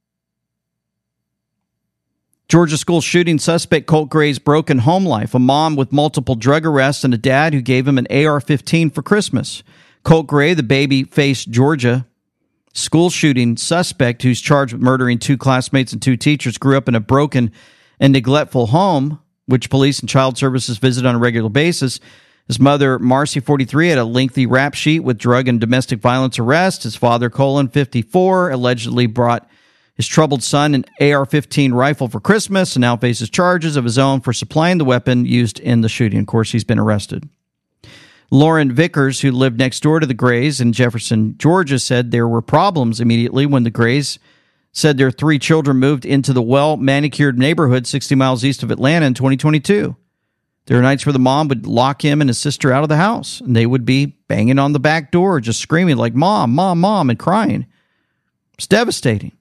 Georgia school shooting suspect Colt Gray's broken home life, a mom with multiple drug arrests and a dad who gave him an A R fifteen for Christmas. Colt Gray, the baby-faced Georgia school shooting suspect who's charged with murdering two classmates and two teachers, grew up in a broken and neglectful home, which police and child services visit on a regular basis. His mother, Marcy, forty-three, had a lengthy rap sheet with drug and domestic violence arrests. His father, Colin, fifty-four, allegedly brought his troubled son an A R fifteen rifle for Christmas and now faces charges of his own for supplying the weapon used in the shooting. Of course, he's been arrested. Lauren Vickers, who lived next door to the Grays in Jefferson, Georgia, said there were problems immediately when the Grays said their three children moved into the well-manicured neighborhood sixty miles east of Atlanta in twenty twenty-two. There were nights where the mom would lock him and his sister out of the house, and they would be banging on the back door, just screaming like, "Mom, Mom, Mom," and crying. It's devastating.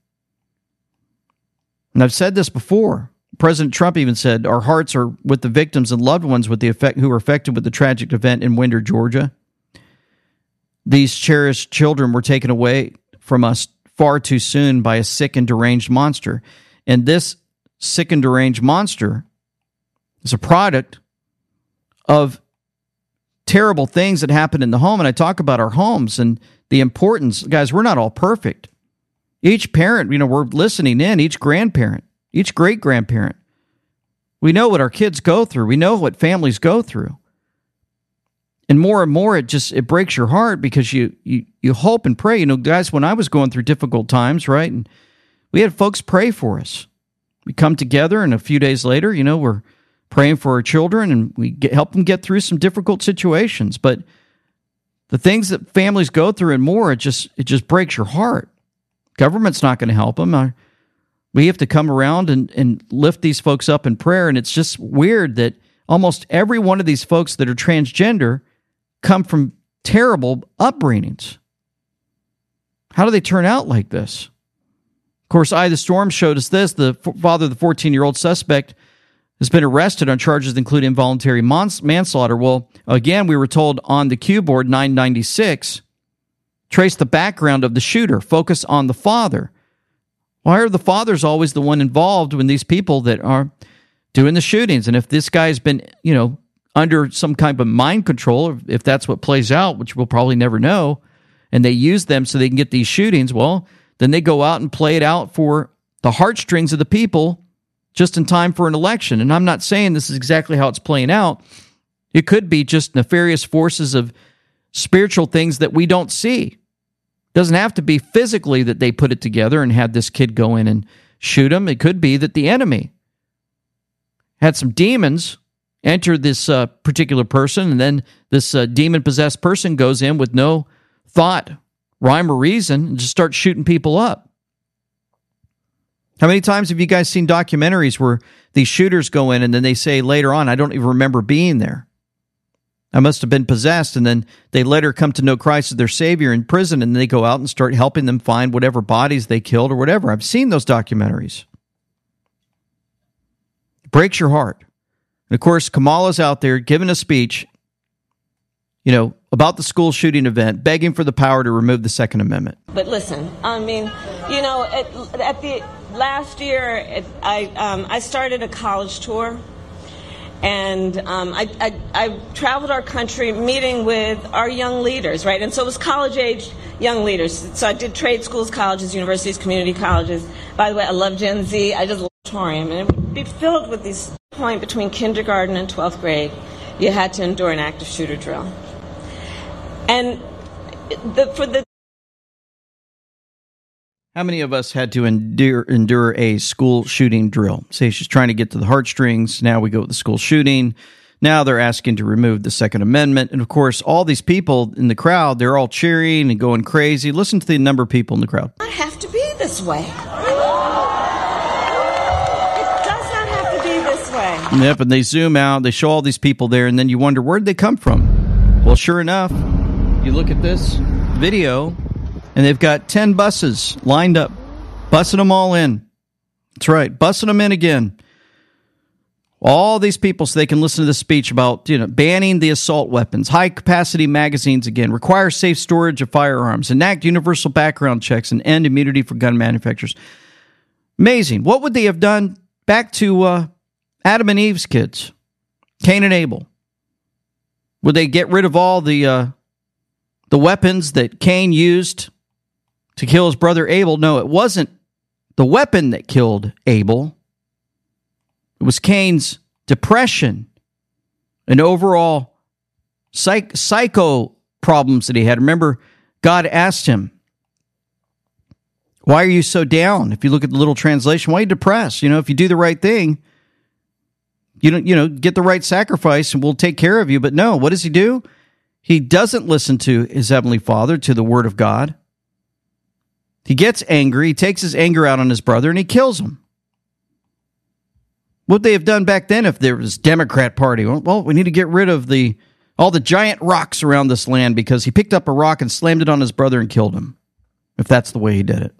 And I've said this before. President Trump even said, our hearts are with the victims and loved ones with the effect, who were affected with the tragic event in Winder, Georgia. These cherished children were taken away from us far too soon by a sick and deranged monster. And this sick and deranged monster is a product of terrible things that happen in the home. And I talk about our homes and the importance. Guys, we're not all perfect. Each parent, you know, we're listening in, each grandparent, each great-grandparent. We know what our kids go through. We know what families go through. And more and more, it just, it breaks your heart because you, you, you hope and pray. You know, guys, when I was going through difficult times, right, and we had folks pray for us. We come together, and a few days later, you know, we're praying for our children, and we get, help them get through some difficult situations. But the things that families go through and more, it just, it just breaks your heart. Government's not going to help them. We have to come around and, and lift these folks up in prayer. And it's just weird that almost every one of these folks that are transgender come from terrible upbringings. How do they turn out like this? Of course, Eye of the Storm showed us this. The father of the fourteen-year-old suspect has been arrested on charges that include involuntary manslaughter. Well, again, we were told on the Q board, nine ninety-six, trace the background of the shooter, focus on the father. Why are the fathers always the one involved when these people that are doing the shootings? And if this guy's been, you know, under some kind of mind control, if that's what plays out, which we'll probably never know, and they use them so they can get these shootings, well, then they go out and play it out for the heartstrings of the people just in time for an election. And I'm not saying this is exactly how it's playing out. It could be just nefarious forces of spiritual things that we don't see. Doesn't have to be physically that they put it together and had this kid go in and shoot him. It could be that the enemy had some demons enter this uh, particular person, and then this uh, demon-possessed person goes in with no thought, rhyme, or reason, and just starts shooting people up. How many times have you guys seen documentaries where these shooters go in and then they say later on, I don't even remember being there. I must have been possessed, and then they later come to know Christ as their Savior in prison, and they go out and start helping them find whatever bodies they killed or whatever. I've seen those documentaries. It breaks your heart. And of course, Kamala's out there giving a speech, you know, about the school shooting event, begging for the power to remove the Second Amendment. But listen, I mean, you know, at, at the last year, it, I um, I started a college tour, and um, I, I I traveled our country meeting with our young leaders, right? And so it was college-age young leaders. So I did trade schools, colleges, universities, community colleges. By the way, I love Gen Z. I just love auditorium, and it would be filled with these point between kindergarten and twelfth grade. You had to endure an active shooter drill. And the, for the How many of us had to endure endure a school shooting drill? Say she's trying to get to the heartstrings. Now we go with the school shooting. Now they're asking to remove the Second Amendment. And of course, all these people in the crowd, they're all cheering and going crazy. Listen to the number of people in the crowd. I have to be this way. It does not have to be this way. Yep, and they zoom out. They show all these people there, and then you wonder, where'd they come from? Well, sure enough, you look at this video, and they've got ten buses lined up, bussing them all in. That's right, bussing them in again. All these people so they can listen to this speech about, you know, banning the assault weapons, high-capacity magazines again, require safe storage of firearms, enact universal background checks, and end immunity for gun manufacturers. Amazing. What would they have done back to uh, Adam and Eve's kids, Cain and Abel? Would they get rid of all the uh, the weapons that Cain used to kill his brother Abel? No, it wasn't the weapon that killed Abel. It was Cain's depression and overall psych- psycho problems that he had. Remember, God asked him, why are you so down? If you look at the little translation, why are you depressed? You know, if you do the right thing, you don't, you know, get the right sacrifice and we'll take care of you. But no, what does he do? He doesn't listen to his Heavenly Father, to the Word of God. He gets angry. He takes his anger out on his brother and he kills him. What would they have done back then if there was Democrat Party? Well, we need to get rid of the all the giant rocks around this land because he picked up a rock and slammed it on his brother and killed him, if that's the way he did it.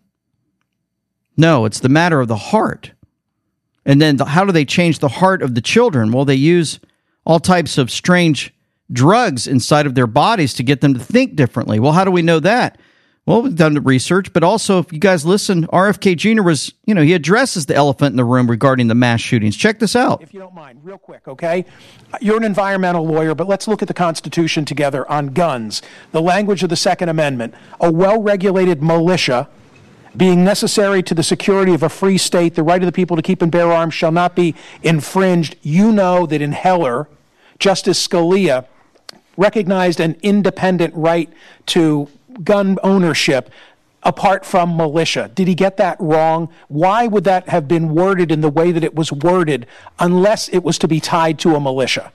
No, it's the matter of the heart. And then the, how do they change the heart of the children? Well, they use all types of strange drugs inside of their bodies to get them to think differently. Well, how do we know that? Well, we've done the research, but also if you guys listen, R F K Junior was, you know, he addresses the elephant in the room regarding the mass shootings. Check this out. If you don't mind, real quick, okay? You're an environmental lawyer, but let's look at the Constitution together on guns. The language of the Second Amendment, a well-regulated militia being necessary to the security of a free state, the right of the people to keep and bear arms shall not be infringed. You know that in Heller, Justice Scalia recognized an independent right to gun ownership apart from militia. Did he get that wrong? Why would that have been worded in the way that it was worded unless it was to be tied to a militia?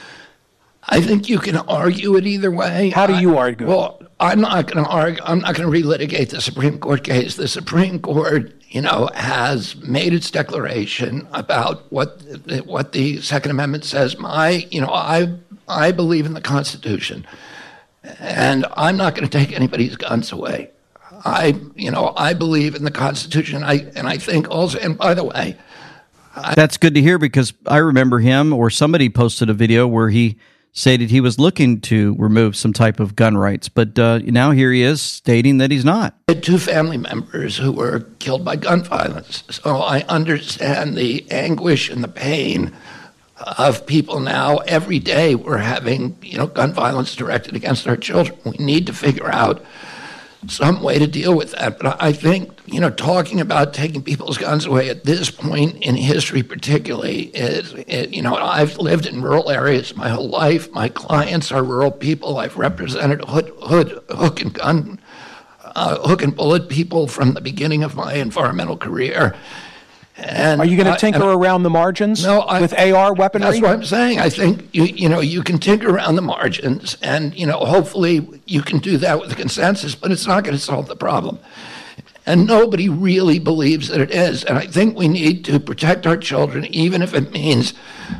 I think you can argue it either way. How do you I, argue? Well, I'm not going to argue. I'm not going to relitigate the Supreme Court case. The Supreme Court, you know, has made its declaration about what what the Second Amendment says. My, you know, I I believe in the Constitution. And I'm not going to take anybody's guns away. I, you know, I believe in the Constitution. I and I think also, and by the way, I, that's good to hear because I remember him or somebody posted a video where he stated he was looking to remove some type of gun rights, but uh, now here he is stating that he's not. I had two family members who were killed by gun violence, so I understand the anguish and the pain of people now. Every day we're having, you know, gun violence directed against our children. We need to figure out some way to deal with that. But I think, you know, talking about taking people's guns away at this point in history particularly is, it, you know, I've lived in rural areas my whole life. My clients are rural people. I've represented hood, hood, hook and gun uh, hook and bullet people from the beginning of my environmental career. And are you going to I- tinker and- around the margins No, I- with A R weaponry? That's what I'm saying. I think you you know you can tinker around the margins, and you know hopefully you can do that with a consensus, but it's not going to solve the problem. And nobody really believes that it is. And I think we need to protect our children, even if it means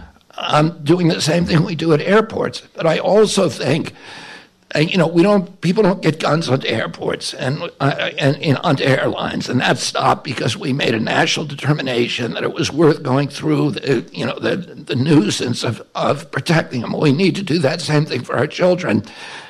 um, doing the same thing we do at airports. But I also think, uh, you know, we don't people don't get guns onto airports and uh, and, and onto airlines, and that stopped because we made a national determination that it was worth going through the you know the the nuisance of of protecting them. We need to do that same thing for our children.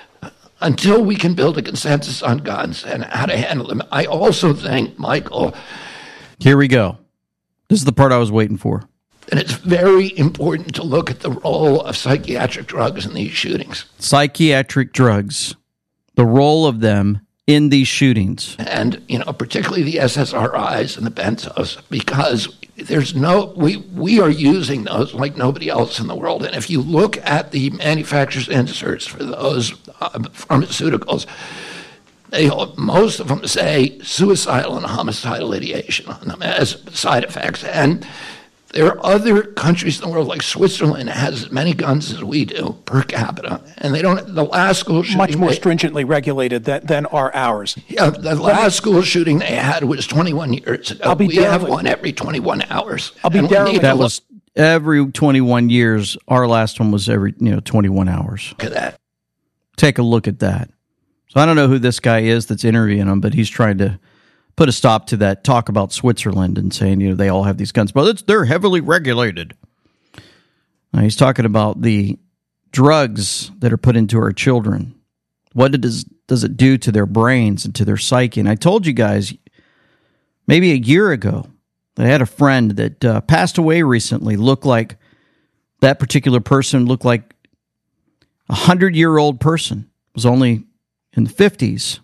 Until we can build a consensus on guns and how to handle them. I also think, Michael, Here we go. This is the part I was waiting for. that it's very important to look at the role of psychiatric drugs in these shootings. Psychiatric drugs, the role of them in these shootings. And, you know, particularly the S S R Is and the benzos, because there's no, we, we are using those like nobody else in the world. And if you look at the manufacturer's inserts for those uh, pharmaceuticals, they, most of them say suicidal and homicidal ideation on them as side effects. And there are other countries in the world, like Switzerland, has as many guns as we do per capita, and they don't. The last school shooting, Much more they, stringently regulated than, than are ours. Yeah, the last school shooting they had was twenty-one years ago. I'll be we have derelict. one every twenty-one hours. I'll be And we derelict. need to That look was every twenty-one years. Our last one was every, you know, twenty-one hours. at that. Take a look at that. So I don't know who this guy is that's interviewing him, but he's trying to put a stop to that talk about Switzerland and saying, you know, they all have these guns, but it's, they're heavily regulated. Now, he's talking about the drugs that are put into our children. What it does, does it do to their brains and to their psyche? And I told you guys maybe a year ago that I had a friend that uh, passed away recently, looked like that particular person looked like a hundred-year-old person, was only in the fifties.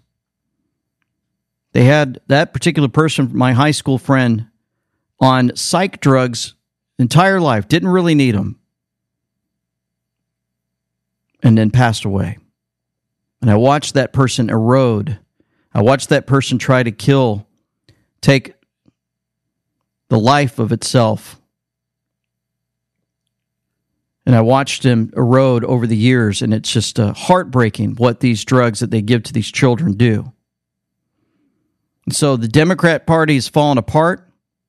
They had that particular person, my high school friend, on psych drugs entire life, didn't really need them, and then passed away. And I watched that person erode. I watched that person try to kill, take the life of itself. And I watched him erode over the years, and it's just uh, heartbreaking what these drugs that they give to these children do. And so the Democrat Party is falling apart.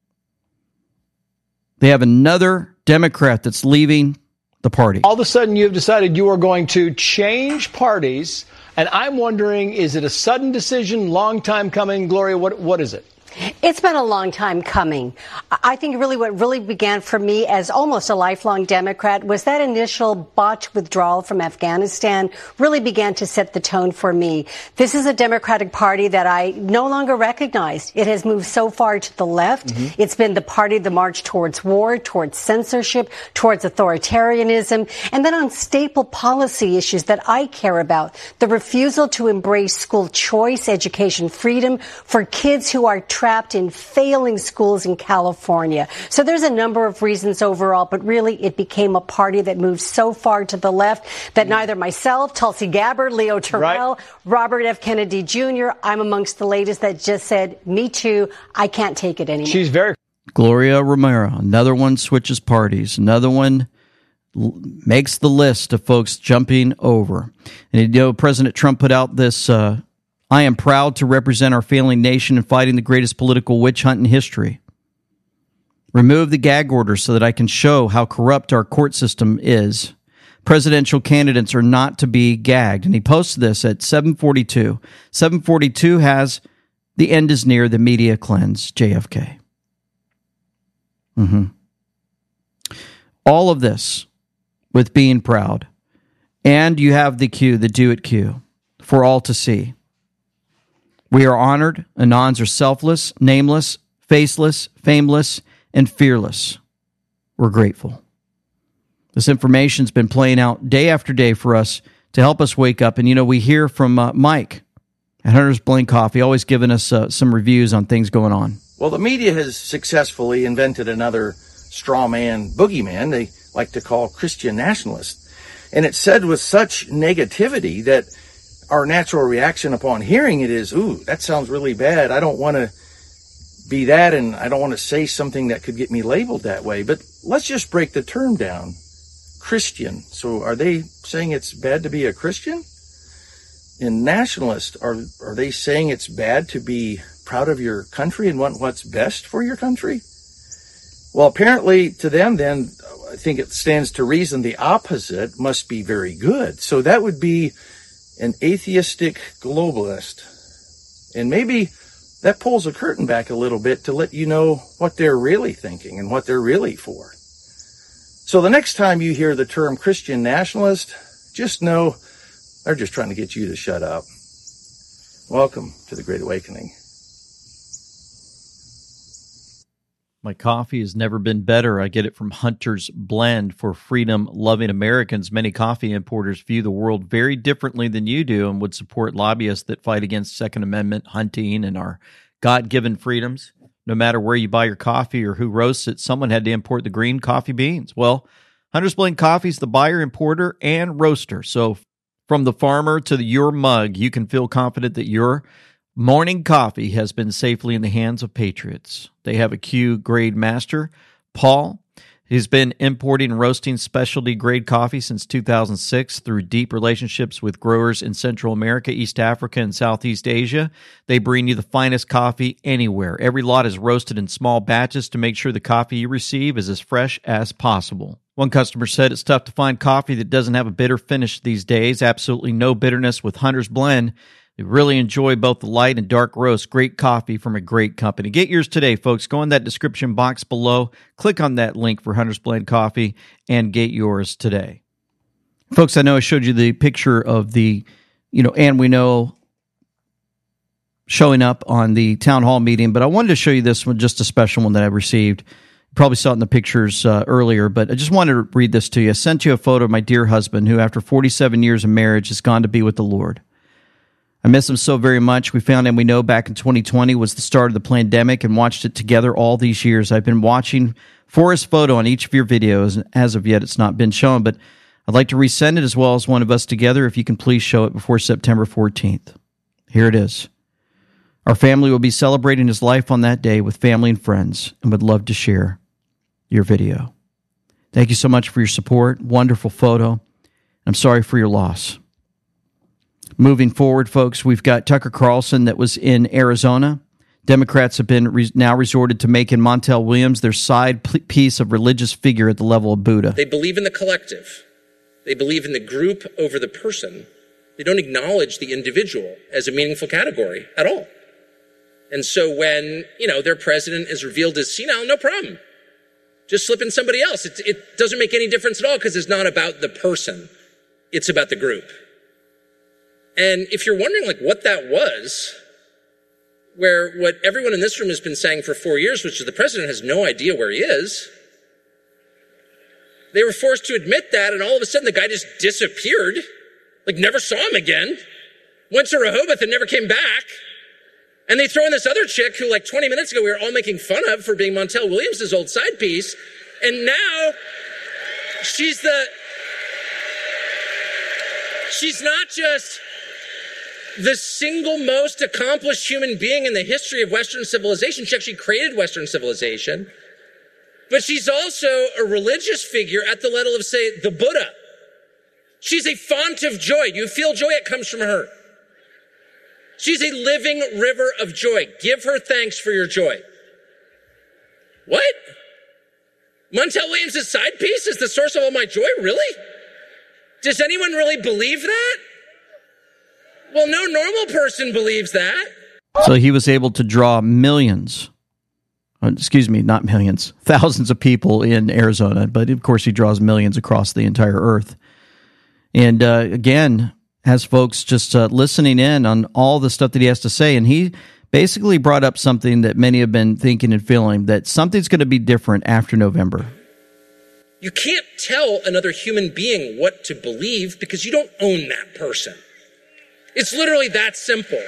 They have another Democrat that's leaving the party. All of a sudden, you have decided you are going to change parties, and I'm wondering, is it a sudden decision, long time coming? Gloria, what what is it? It's been a long time coming. I think really what really began for me as almost a lifelong Democrat was that initial botched withdrawal from Afghanistan really began to set the tone for me. This is a Democratic Party that I no longer recognized. It has moved so far to the left. Mm-hmm. It's been the party that marched towards war, towards censorship, towards authoritarianism, and then on staple policy issues that I care about. The refusal to embrace school choice, education freedom for kids who are trapped in failing schools in California. So there's a number of reasons overall, but really it became a party that moved so far to the left that neither myself, Tulsi Gabbard, Leo Terrell, right. Robert F. Kennedy Junior, I'm amongst the latest that just said, me too, I can't take it anymore. She's very... Gloria Romero, another one switches parties, another one l- makes the list of folks jumping over. And you know, President Trump put out this, uh, I am proud to represent our failing nation in fighting the greatest political witch hunt in history. Remove the gag order so that I can show how corrupt our court system is. Presidential candidates are not to be gagged. And he posts this at seven forty-two. seven forty-two has the end is near, the media cleanse, J F K. Mm-hmm. All of this with being proud. And you have the Q, the do it Q, for all to see. We are honored. Anons are selfless, nameless, faceless, fameless, and fearless. We're grateful. This information's been playing out day after day for us to help us wake up. And, you know, we hear from uh, Mike at Hunter's Blaine Coffee, always giving us uh, some reviews on things going on. Well, the media has successfully invented another straw man, boogeyman, they like to call Christian nationalist. And it's said with such negativity that our natural reaction upon hearing it is, ooh, that sounds really bad. I don't want to be that, and I don't want to say something that could get me labeled that way. But let's just break the term down. Christian. So are they saying it's bad to be a Christian? And nationalist, are are they saying it's bad to be proud of your country and want what's best for your country? Well, apparently to them then, I think it stands to reason the opposite must be very good. So that would be an atheistic globalist. And maybe that pulls a curtain back a little bit to let you know what they're really thinking and what they're really for. So the next time you hear the term Christian nationalist, just know they're just trying to get you to shut up. Welcome to the Great Awakening. My coffee has never been better. I get it from Hunter's Blend. For freedom-loving Americans, many coffee importers view the world very differently than you do and would support lobbyists that fight against Second Amendment, hunting, and our God-given freedoms. No matter where you buy your coffee or who roasts it, someone had to import the green coffee beans. Well, Hunter's Blend Coffee is the buyer, importer, and roaster. So from the farmer to the, your mug, you can feel confident that your morning coffee has been safely in the hands of patriots. They have a Q-grade master, Paul. He's been importing and roasting specialty grade coffee since two thousand six through deep relationships with growers in Central America, East Africa, and Southeast Asia. They bring you the finest coffee anywhere. Every lot is roasted in small batches to make sure the coffee you receive is as fresh as possible. One customer said it's tough to find coffee that doesn't have a bitter finish these days. Absolutely no bitterness with Hunter's Blend. They really enjoy both the light and dark roast. Great coffee from a great company. Get yours today, folks. Go in that description box below. Click on that link for Hunter's Blend Coffee and get yours today. Folks, I know I showed you the picture of the, you know, and we know showing up on the town hall meeting, but I wanted to show you this one, just a special one that I received. You probably saw it in the pictures uh, earlier, but I just wanted to read this to you. I sent you a photo of my dear husband who, after forty-seven years of marriage, has gone to be with the Lord. I miss him so very much. We found him, we know, back in twenty twenty was the start of the pandemic and watched it together all these years. I've been watching for his photo on each of your videos, and as of yet, it's not been shown, but I'd like to resend it as well as one of us together. If you can please show it before September fourteenth. Here it is. Our family will be celebrating his life on that day with family and friends and would love to share your video. Thank you so much for your support. Wonderful photo. I'm sorry for your loss. Moving forward, folks, we've got Tucker Carlson that was in Arizona. Democrats have been re- now resorted to making Montel Williams their side p- piece of religious figure at the level of Buddha. They believe in the collective. They believe in the group over the person. They don't acknowledge the individual as a meaningful category at all. And so when, you know, their president is revealed as senile, no problem. Just slip in somebody else. It, it doesn't make any difference at all because it's not about the person. It's about the group. And if you're wondering like what that was, where what everyone in this room has been saying for four years, which is the president has no idea where he is, they were forced to admit that, and all of a sudden the guy just disappeared, like never saw him again, went to Rehoboth and never came back. And they throw in this other chick who like twenty minutes ago we were all making fun of for being Montel Williams' old side piece, and now she's the, she's not just the single most accomplished human being in the history of Western civilization. She actually created Western civilization. But she's also a religious figure at the level of, say, the Buddha. She's a font of joy. You feel joy, it comes from her. She's a living river of joy. Give her thanks for your joy. What? Montel Williams' side piece is the source of all my joy? Really? Does anyone really believe that? Well, no normal person believes that. So he was able to draw millions, excuse me, not millions, thousands of people in Arizona, but of course he draws millions across the entire earth. And uh, again, has folks just uh, listening in on all the stuff that he has to say. And he basically brought up something that many have been thinking and feeling, that something's going to be different after November. You can't tell another human being what to believe because you don't own that person. It's literally that simple.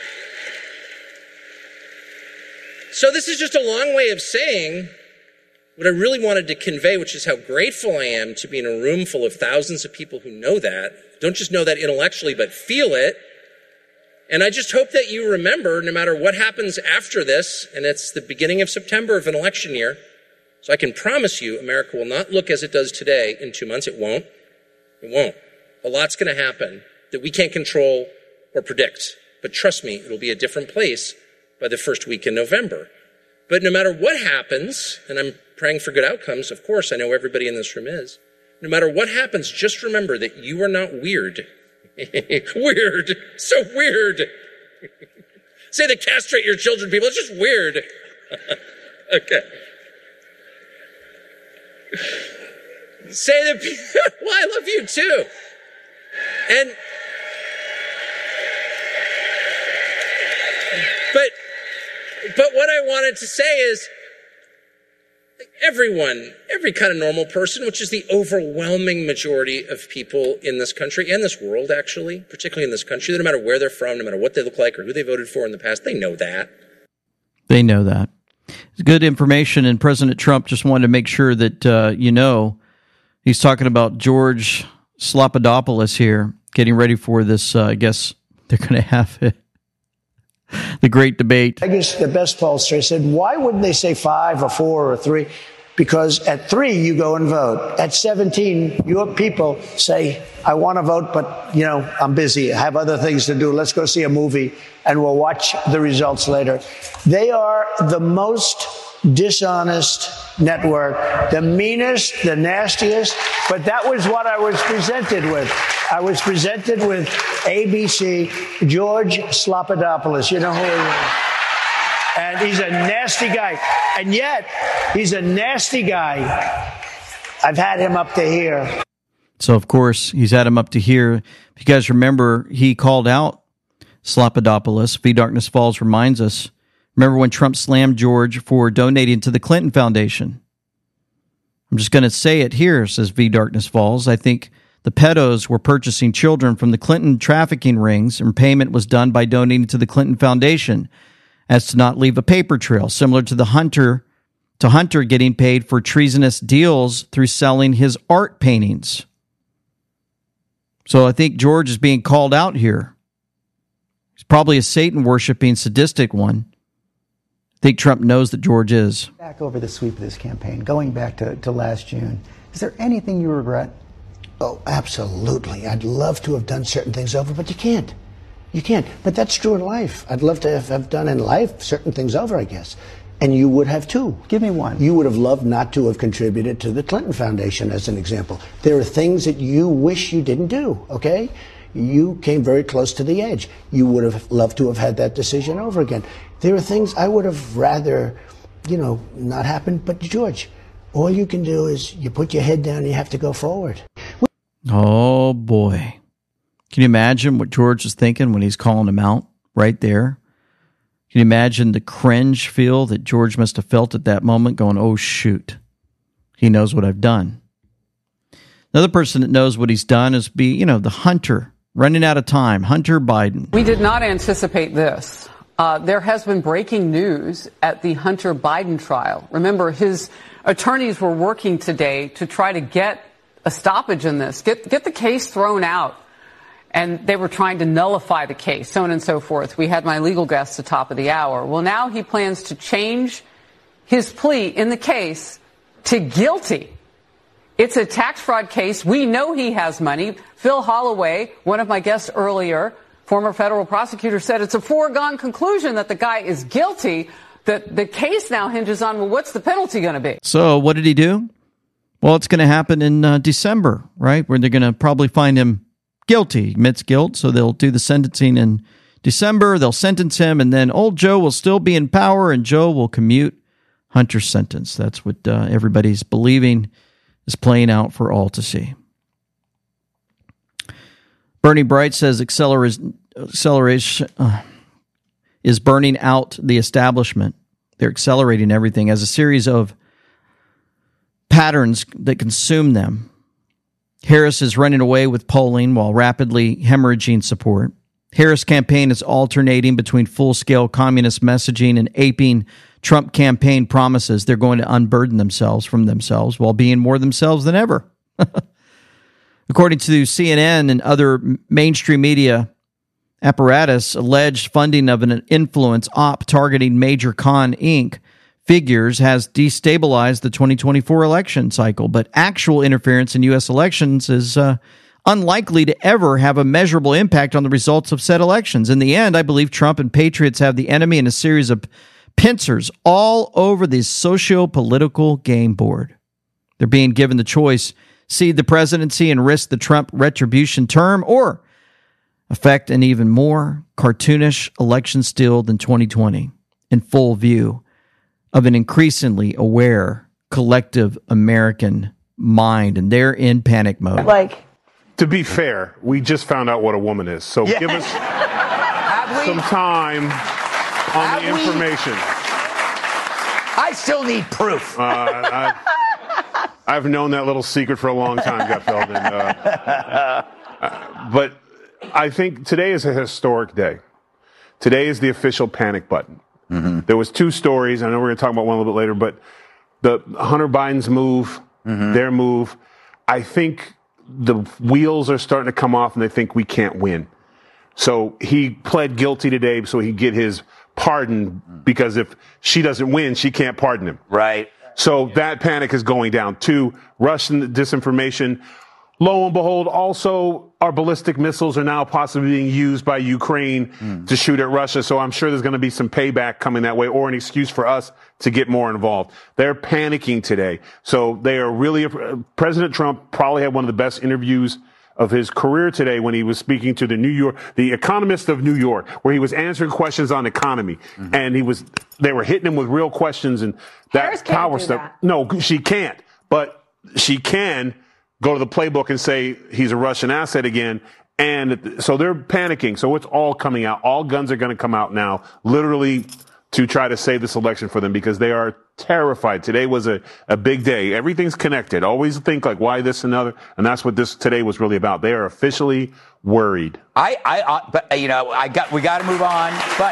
So this is just a long way of saying What I really wanted to convey, which is how grateful I am to be in a room full of thousands of people who know that, don't just know that intellectually, but feel it. And I just hope that you remember, no matter what happens after this, and it's the beginning of September of an election year, so I can promise you America will not look as it does today in two months. It won't. It won't. A lot's going to happen that we can't control or predict. But trust me, it'll be a different place by the first week in November. But no matter what happens, and I'm praying for good outcomes, of course, I know everybody in this room is. No matter what happens, just remember that you are not weird. Weird. So weird. Say to castrate your children, people. It's just weird. Okay. Say that, well, I love you too. And, but, but what I wanted to say is, everyone, every kind of normal person, which is the overwhelming majority of people in this country and this world, actually, particularly in this country, no matter where they're from, no matter what they look like or who they voted for in the past, they know that. They know that. It's good information, and President Trump just wanted to make sure that uh, you know he's talking about George Slopadopoulos here, getting ready for this. Uh, I guess they're going to have it. The great debate. I guess the best pollster said, why wouldn't they say five or four or three? Because at three, you go and vote. At seventeen, your people say, I want to vote, but, you know, I'm busy. I have other things to do. Let's go see a movie, and we'll watch the results later. They are the most dishonest network, the meanest, the nastiest. But that was what I was presented with. I was presented with A B C, George Slopadopoulos. You know who he is? And he's a nasty guy. And yet, he's a nasty guy. I've had him up to here. So, of course, he's had him up to here. If you guys remember, he called out Slopadopoulos. V. Darkness Falls reminds us. Remember when Trump slammed George for donating to the Clinton Foundation? I'm just going to say it here, says V. Darkness Falls. I think the pedos were purchasing children from the Clinton trafficking rings, and payment was done by donating to the Clinton Foundation, as to not leave a paper trail, similar to the Hunter, to Hunter getting paid for treasonous deals through selling his art paintings. So I think George is being called out here. He's probably a Satan-worshiping, sadistic one. I think Trump knows that George is. Back over the sweep of this campaign, going back to, to last June, is there anything you regret? Oh, absolutely. I'd love to have done certain things over, but you can't. You can't. But that's true in life. I'd love to have, have done in life certain things over, I guess. And you would have too. Give me one. You would have loved not to have contributed to the Clinton Foundation, as an example. There are things that you wish you didn't do, okay? You came very close to the edge. You would have loved to have had that decision over again. There are things I would have rather, you know, not happened. But George, all you can do is you put your head down and you have to go forward. Oh, boy. Can you imagine what George is thinking when he's calling him out right there? Can you imagine the cringe feel that George must have felt at that moment, going, oh, shoot, he knows what I've done. Another person that knows what he's done is be, you know, the Hunter, running out of time, Hunter Biden. We did not anticipate this. Uh, there has been breaking news at the Hunter Biden trial. Remember, his attorneys were working today to try to get a stoppage in this, get get the case thrown out. And they were trying to nullify the case, so on and so forth. We had my legal guest at the top of the hour. Well, now he plans to change his plea in the case to guilty. It's a tax fraud case. We know he has money. Phil Holloway, one of my guests earlier, former federal prosecutor, said it's a foregone conclusion that the guy is guilty. The, the case now hinges on, well, what's the penalty going to be? So what did he do? Well, it's going to happen in uh, December, right, where they're going to probably find him guilty, admits guilt, so they'll do the sentencing in December. They'll sentence him, and then old Joe will still be in power, and Joe will commute Hunter's sentence. That's what uh, everybody's believing is playing out for all to see. Bernie Bright says acceleration, acceleration uh, is burning out the establishment. They're accelerating everything as a series of patterns that consume them. Harris is running away with polling while rapidly hemorrhaging support. Harris campaign is alternating between full-scale communist messaging and aping Trump campaign promises. They're going to unburden themselves from themselves while being more themselves than ever. According to C N N and other mainstream media apparatus, alleged funding of an influence op targeting Major Con Incorporated figures has destabilized the twenty twenty-four election cycle, but actual interference in U S elections is uh, unlikely to ever have a measurable impact on the results of said elections. In the end, I believe Trump and patriots have the enemy in a series of pincers all over the socio-political game board. They're being given the choice: cede the presidency and risk the Trump retribution term, or affect an even more cartoonish election still than twenty twenty in full view of an increasingly aware collective American mind, and they're in panic mode. Like, to be fair, we just found out what a woman is, so yeah. give us some time on Have the information. We? I still need proof. Uh, I, I've known that little secret for a long time, Gutfeld, and, uh, uh, but I think today is a historic day. Today is the official panic button. Mm-hmm. There was two stories. I know we're going to talk about one a little bit later, but the Hunter Biden's move, mm-hmm. their move, I think the wheels are starting to come off and they think we can't win. So he pled guilty today so he could get his pardon, because if she doesn't win, she can't pardon him. Right. So that panic is going down. Two, Russian disinformation. Lo and behold, also our ballistic missiles are now possibly being used by Ukraine mm. to shoot at Russia. So I'm sure there's going to be some payback coming that way, or an excuse for us to get more involved. They're panicking today. So they are really, President Trump probably had one of the best interviews of his career today when he was speaking to the New York, the Economist of New York, where he was answering questions on economy. Mm-hmm. And he was, they were hitting him with real questions and that Harris can't power do stuff. That. No, she can't, but she can go to the playbook and say he's a Russian asset again. And so they're panicking. So it's all coming out. All guns are going to come out now, literally, to try to save this election for them, because they are terrified. Today was a, a big day. Everything's connected. Always think like, why this and other? And that's what this today was really about. They are officially worried. I, I, uh, but you know, I got, we got to move on, but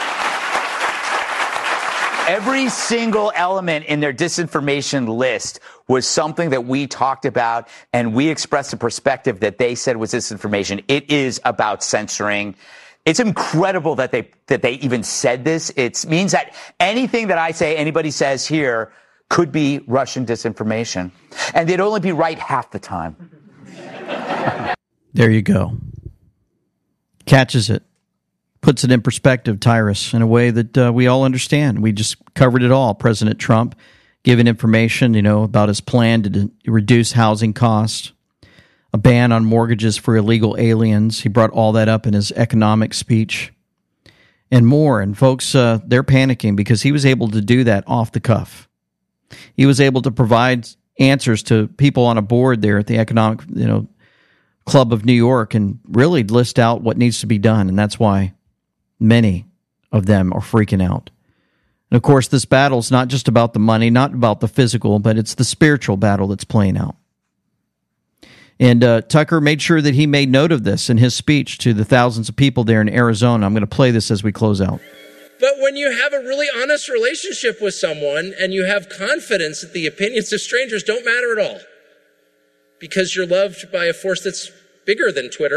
every single element in their disinformation list was something that we talked about, and we expressed a perspective that they said was disinformation. It is about censoring. It's incredible that they that they even said this. It means that anything that I say, anybody says here, could be Russian disinformation, and they'd only be right half the time. There you go. Catches it. Puts it in perspective, Tyrus, in a way that uh, we all understand. We just covered it all. President Trump giving information, you know, about his plan to d- reduce housing costs, a ban on mortgages for illegal aliens. He brought all that up in his economic speech and more. And folks, uh, they're panicking because he was able to do that off the cuff. He was able to provide answers to people on a board there at the Economic, you know, Club of New York, and really list out what needs to be done. And that's why many of them are freaking out. And of course, this battle is not just about the money, not about the physical, but it's the spiritual battle that's playing out. And uh, Tucker made sure that he made note of this in his speech to the thousands of people there in Arizona. I'm going to play this as we close out. But when you have a really honest relationship with someone and you have confidence that the opinions of strangers don't matter at all, because you're loved by a force that's bigger than Twitter,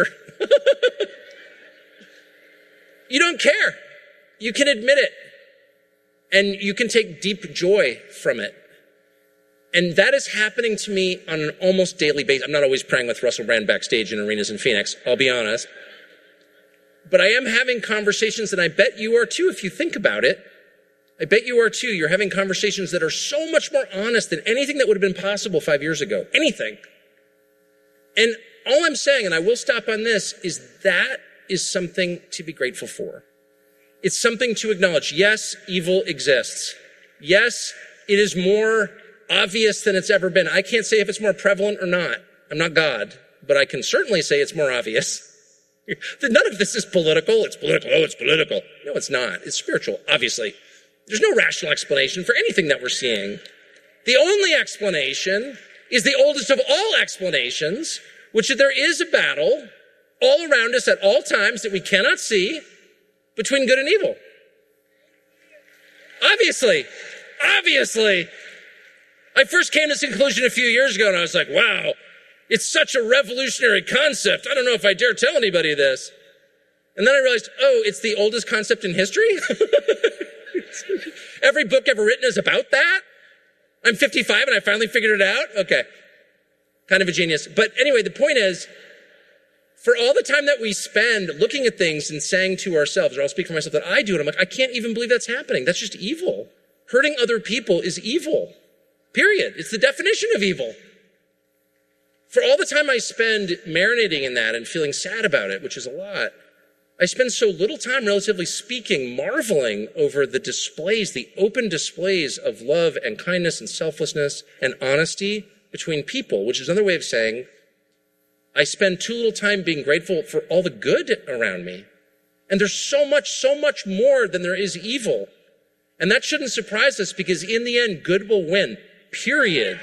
you don't care. You can admit it. And you can take deep joy from it. And that is happening to me on an almost daily basis. I'm not always praying with Russell Brand backstage in arenas in Phoenix, I'll be honest. But I am having conversations, and I bet you are too if you think about it. I bet you are too. You're having conversations that are so much more honest than anything that would have been possible five years ago. Anything. And all I'm saying, and I will stop on this, is that is something to be grateful for. It's something to acknowledge. Yes, evil exists. Yes, it is more obvious than it's ever been. I can't say if it's more prevalent or not. I'm not God, but I can certainly say it's more obvious. None of this is political. It's political. Oh, it's political. No, it's not. It's spiritual, obviously. There's no rational explanation for anything that we're seeing. The only explanation is the oldest of all explanations, which is there is a battle all around us at all times that we cannot see between good and evil. Obviously, obviously. I first came to this conclusion a few years ago, and I was like, wow, it's such a revolutionary concept. I don't know if I dare tell anybody this. And then I realized, oh, it's the oldest concept in history? Every book ever written is about that? I'm fifty-five and I finally figured it out? Okay. Kind of a genius. But anyway, the point is, for all the time that we spend looking at things and saying to ourselves, or I'll speak for myself, that I do it, I'm like, I can't even believe that's happening. That's just evil. Hurting other people is evil. Period. It's the definition of evil. For all the time I spend marinating in that and feeling sad about it, which is a lot, I spend so little time, relatively speaking, marveling over the displays, the open displays of love and kindness and selflessness and honesty between people, which is another way of saying I spend too little time being grateful for all the good around me. And there's so much, so much more than there is evil. And that shouldn't surprise us, because in the end, good will win. Period.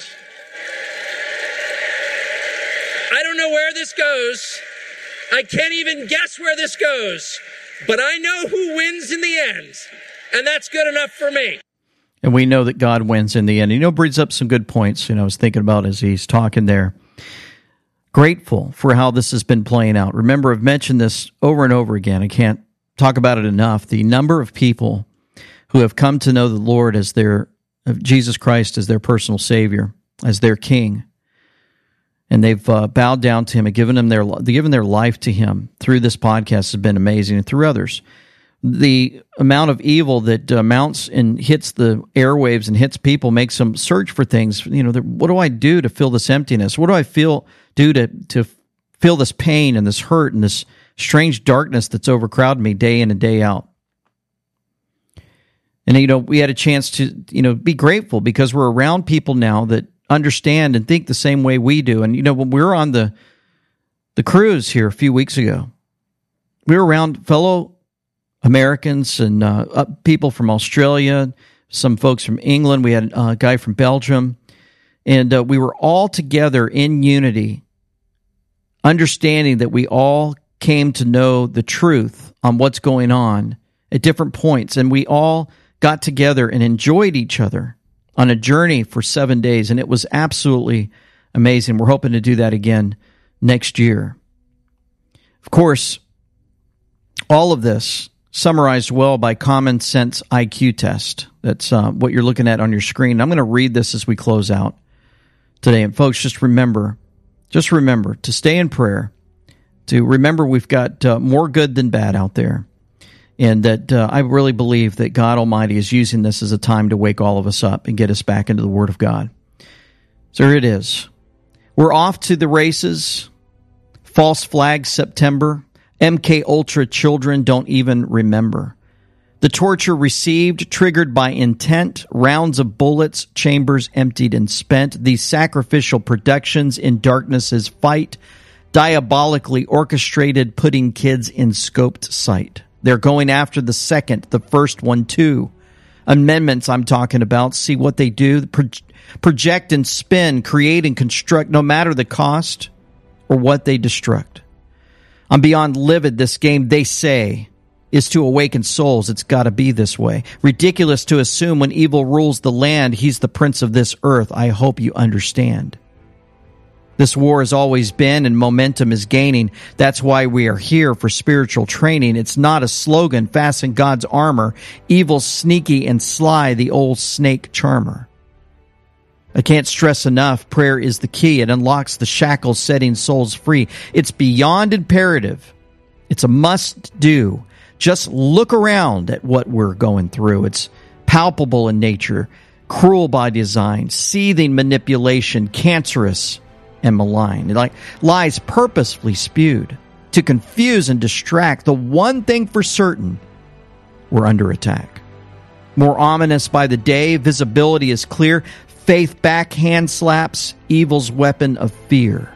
I don't know where this goes. I can't even guess where this goes. But I know who wins in the end. And that's good enough for me. And we know that God wins in the end. You know, brings up some good points, you know, I was thinking about as he's talking there. Grateful for how this has been playing out. Remember, I've mentioned this over and over again. I can't talk about it enough. The number of people who have come to know the Lord as their, Jesus Christ as their personal Savior, as their King, and they've uh, bowed down to Him and given Him their given their life to Him through this podcast has been amazing, and through others. The amount of evil that uh, mounts and hits the airwaves and hits people makes them search for things. You know, what do I do to fill this emptiness? What do I feel do to to feel this pain and this hurt and this strange darkness that's overcrowded me day in and day out? And, you know, we had a chance to, you know, be grateful because we're around people now that understand and think the same way we do. And, you know, when we were on the the cruise here a few weeks ago, we were around fellow Americans and uh, people from Australia, some folks from England. We had a guy from Belgium. And uh, we were all together in unity, understanding that we all came to know the truth on what's going on at different points. And we all got together and enjoyed each other on a journey for seven days. And it was absolutely amazing. We're hoping to do that again next year. Of course, all of this summarized well by Common Sense I Q Test. That's uh, what you're looking at on your screen. I'm going to read this as we close out today. And folks, just remember, just remember to stay in prayer, to remember we've got uh, more good than bad out there. And that uh, I really believe that God Almighty is using this as a time to wake all of us up and get us back into the Word of God. So here it is. We're off to the races. False flag September. M K Ultra children don't even remember. The torture received, triggered by intent, rounds of bullets, chambers emptied and spent. These sacrificial productions in darkness's fight, diabolically orchestrated, putting kids in scoped sight. They're going after the second, the first one too. Amendments I'm talking about, see what they do. Pro- project and spin, create and construct, no matter the cost or what they destruct. I'm beyond livid. This game, they say, is to awaken souls. It's got to be this way. Ridiculous to assume when evil rules the land, he's the prince of this earth. I hope you understand. This war has always been, and momentum is gaining. That's why we are here for spiritual training. It's not a slogan, fasten God's armor. Evil, sneaky, and sly, the old snake charmer. I can't stress enough, prayer is the key. It unlocks the shackles, setting souls free. It's beyond imperative. It's a must-do. Just look around at what we're going through. It's palpable in nature, cruel by design, seething manipulation, cancerous and malign. Like lies purposefully spewed to confuse and distract. The one thing for certain, we're under attack. More ominous by the day, visibility is clear. Faith backhand slaps, evil's weapon of fear.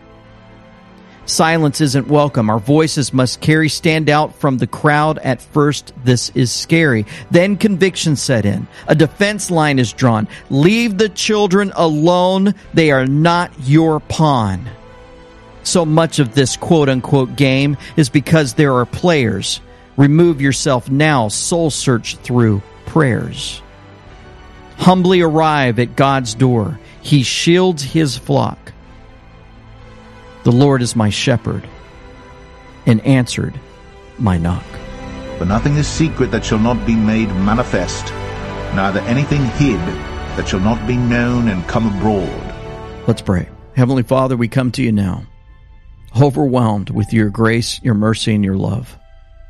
Silence isn't welcome. Our voices must carry, stand out from the crowd. At first, this is scary. Then conviction set in. A defense line is drawn. Leave the children alone. They are not your pawn. so much of this quote-unquote game is because there are players. Remove yourself now. Soul search through prayers. Humbly arrive at God's door. He shields his flock. The Lord is my shepherd and answered my knock. For nothing is secret that shall not be made manifest, neither anything hid that shall not be known and come abroad. Let's pray. Heavenly Father, we come to you now, overwhelmed with your grace, your mercy, and your love.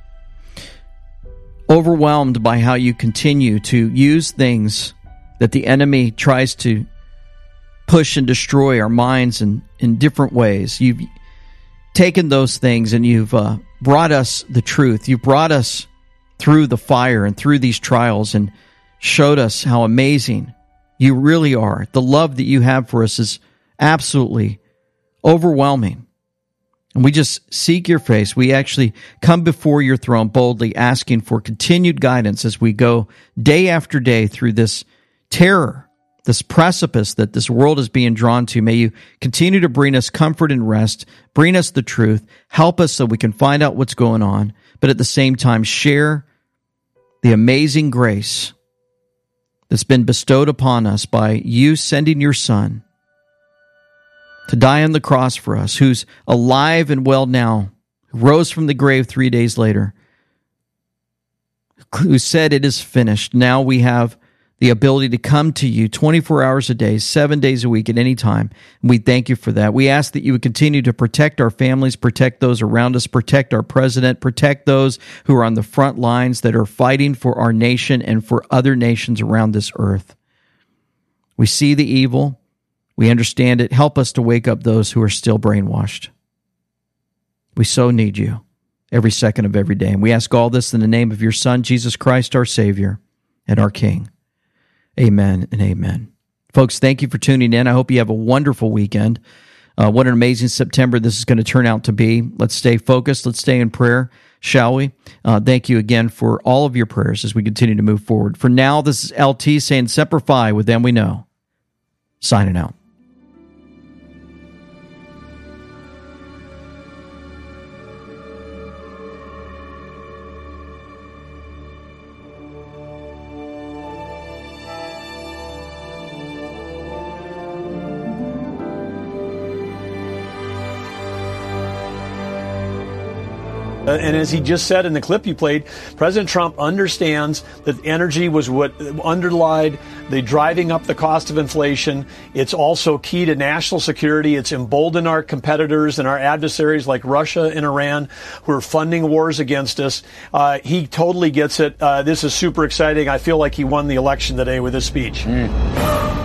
Overwhelmed by how you continue to use things that the enemy tries to push and destroy our minds in, in different ways. You've taken those things and you've uh, brought us the truth. You've brought us through the fire and through these trials and showed us how amazing you really are. The love that you have for us is absolutely overwhelming. And we just seek your face. We actually come before your throne boldly, asking for continued guidance as we go day after day through this terror, this precipice that this world is being drawn to. May you continue to bring us comfort and rest, bring us the truth, help us so we can find out what's going on, but at the same time share the amazing grace that's been bestowed upon us by you sending your Son to die on the cross for us, who's alive and well now, who rose from the grave three days later, who said it is finished. Now we have the ability to come to you twenty-four hours a day, seven days a week at any time. And we thank you for that. We ask that you would continue to protect our families, protect those around us, protect our president, protect those who are on the front lines that are fighting for our nation and for other nations around this earth. We see the evil. We understand it. Help us to wake up those who are still brainwashed. We so need you every second of every day. And we ask all this in the name of your Son, Jesus Christ, our Savior and our King. Amen and amen. Folks, thank you for tuning in. I hope you have a wonderful weekend. Uh, what an amazing September this is going to turn out to be. Let's stay focused. Let's stay in prayer, shall we? Uh, thank you again for all of your prayers as we continue to move forward. For now, this is L T saying, Semper Fi, with them we know. Signing out. And as he just said in the clip you played, President Trump understands that energy was what underlied the driving up the cost of inflation. It's also key to national security. It's emboldened our competitors and our adversaries like Russia and Iran who are funding wars against us. Uh, he totally gets it. Uh, this is super exciting. I feel like he won the election today with his speech. Mm.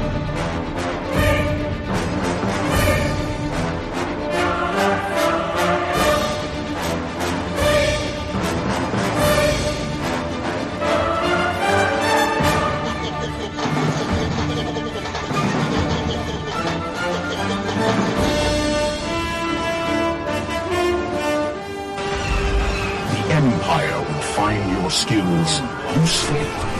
Empire will find your skills useful.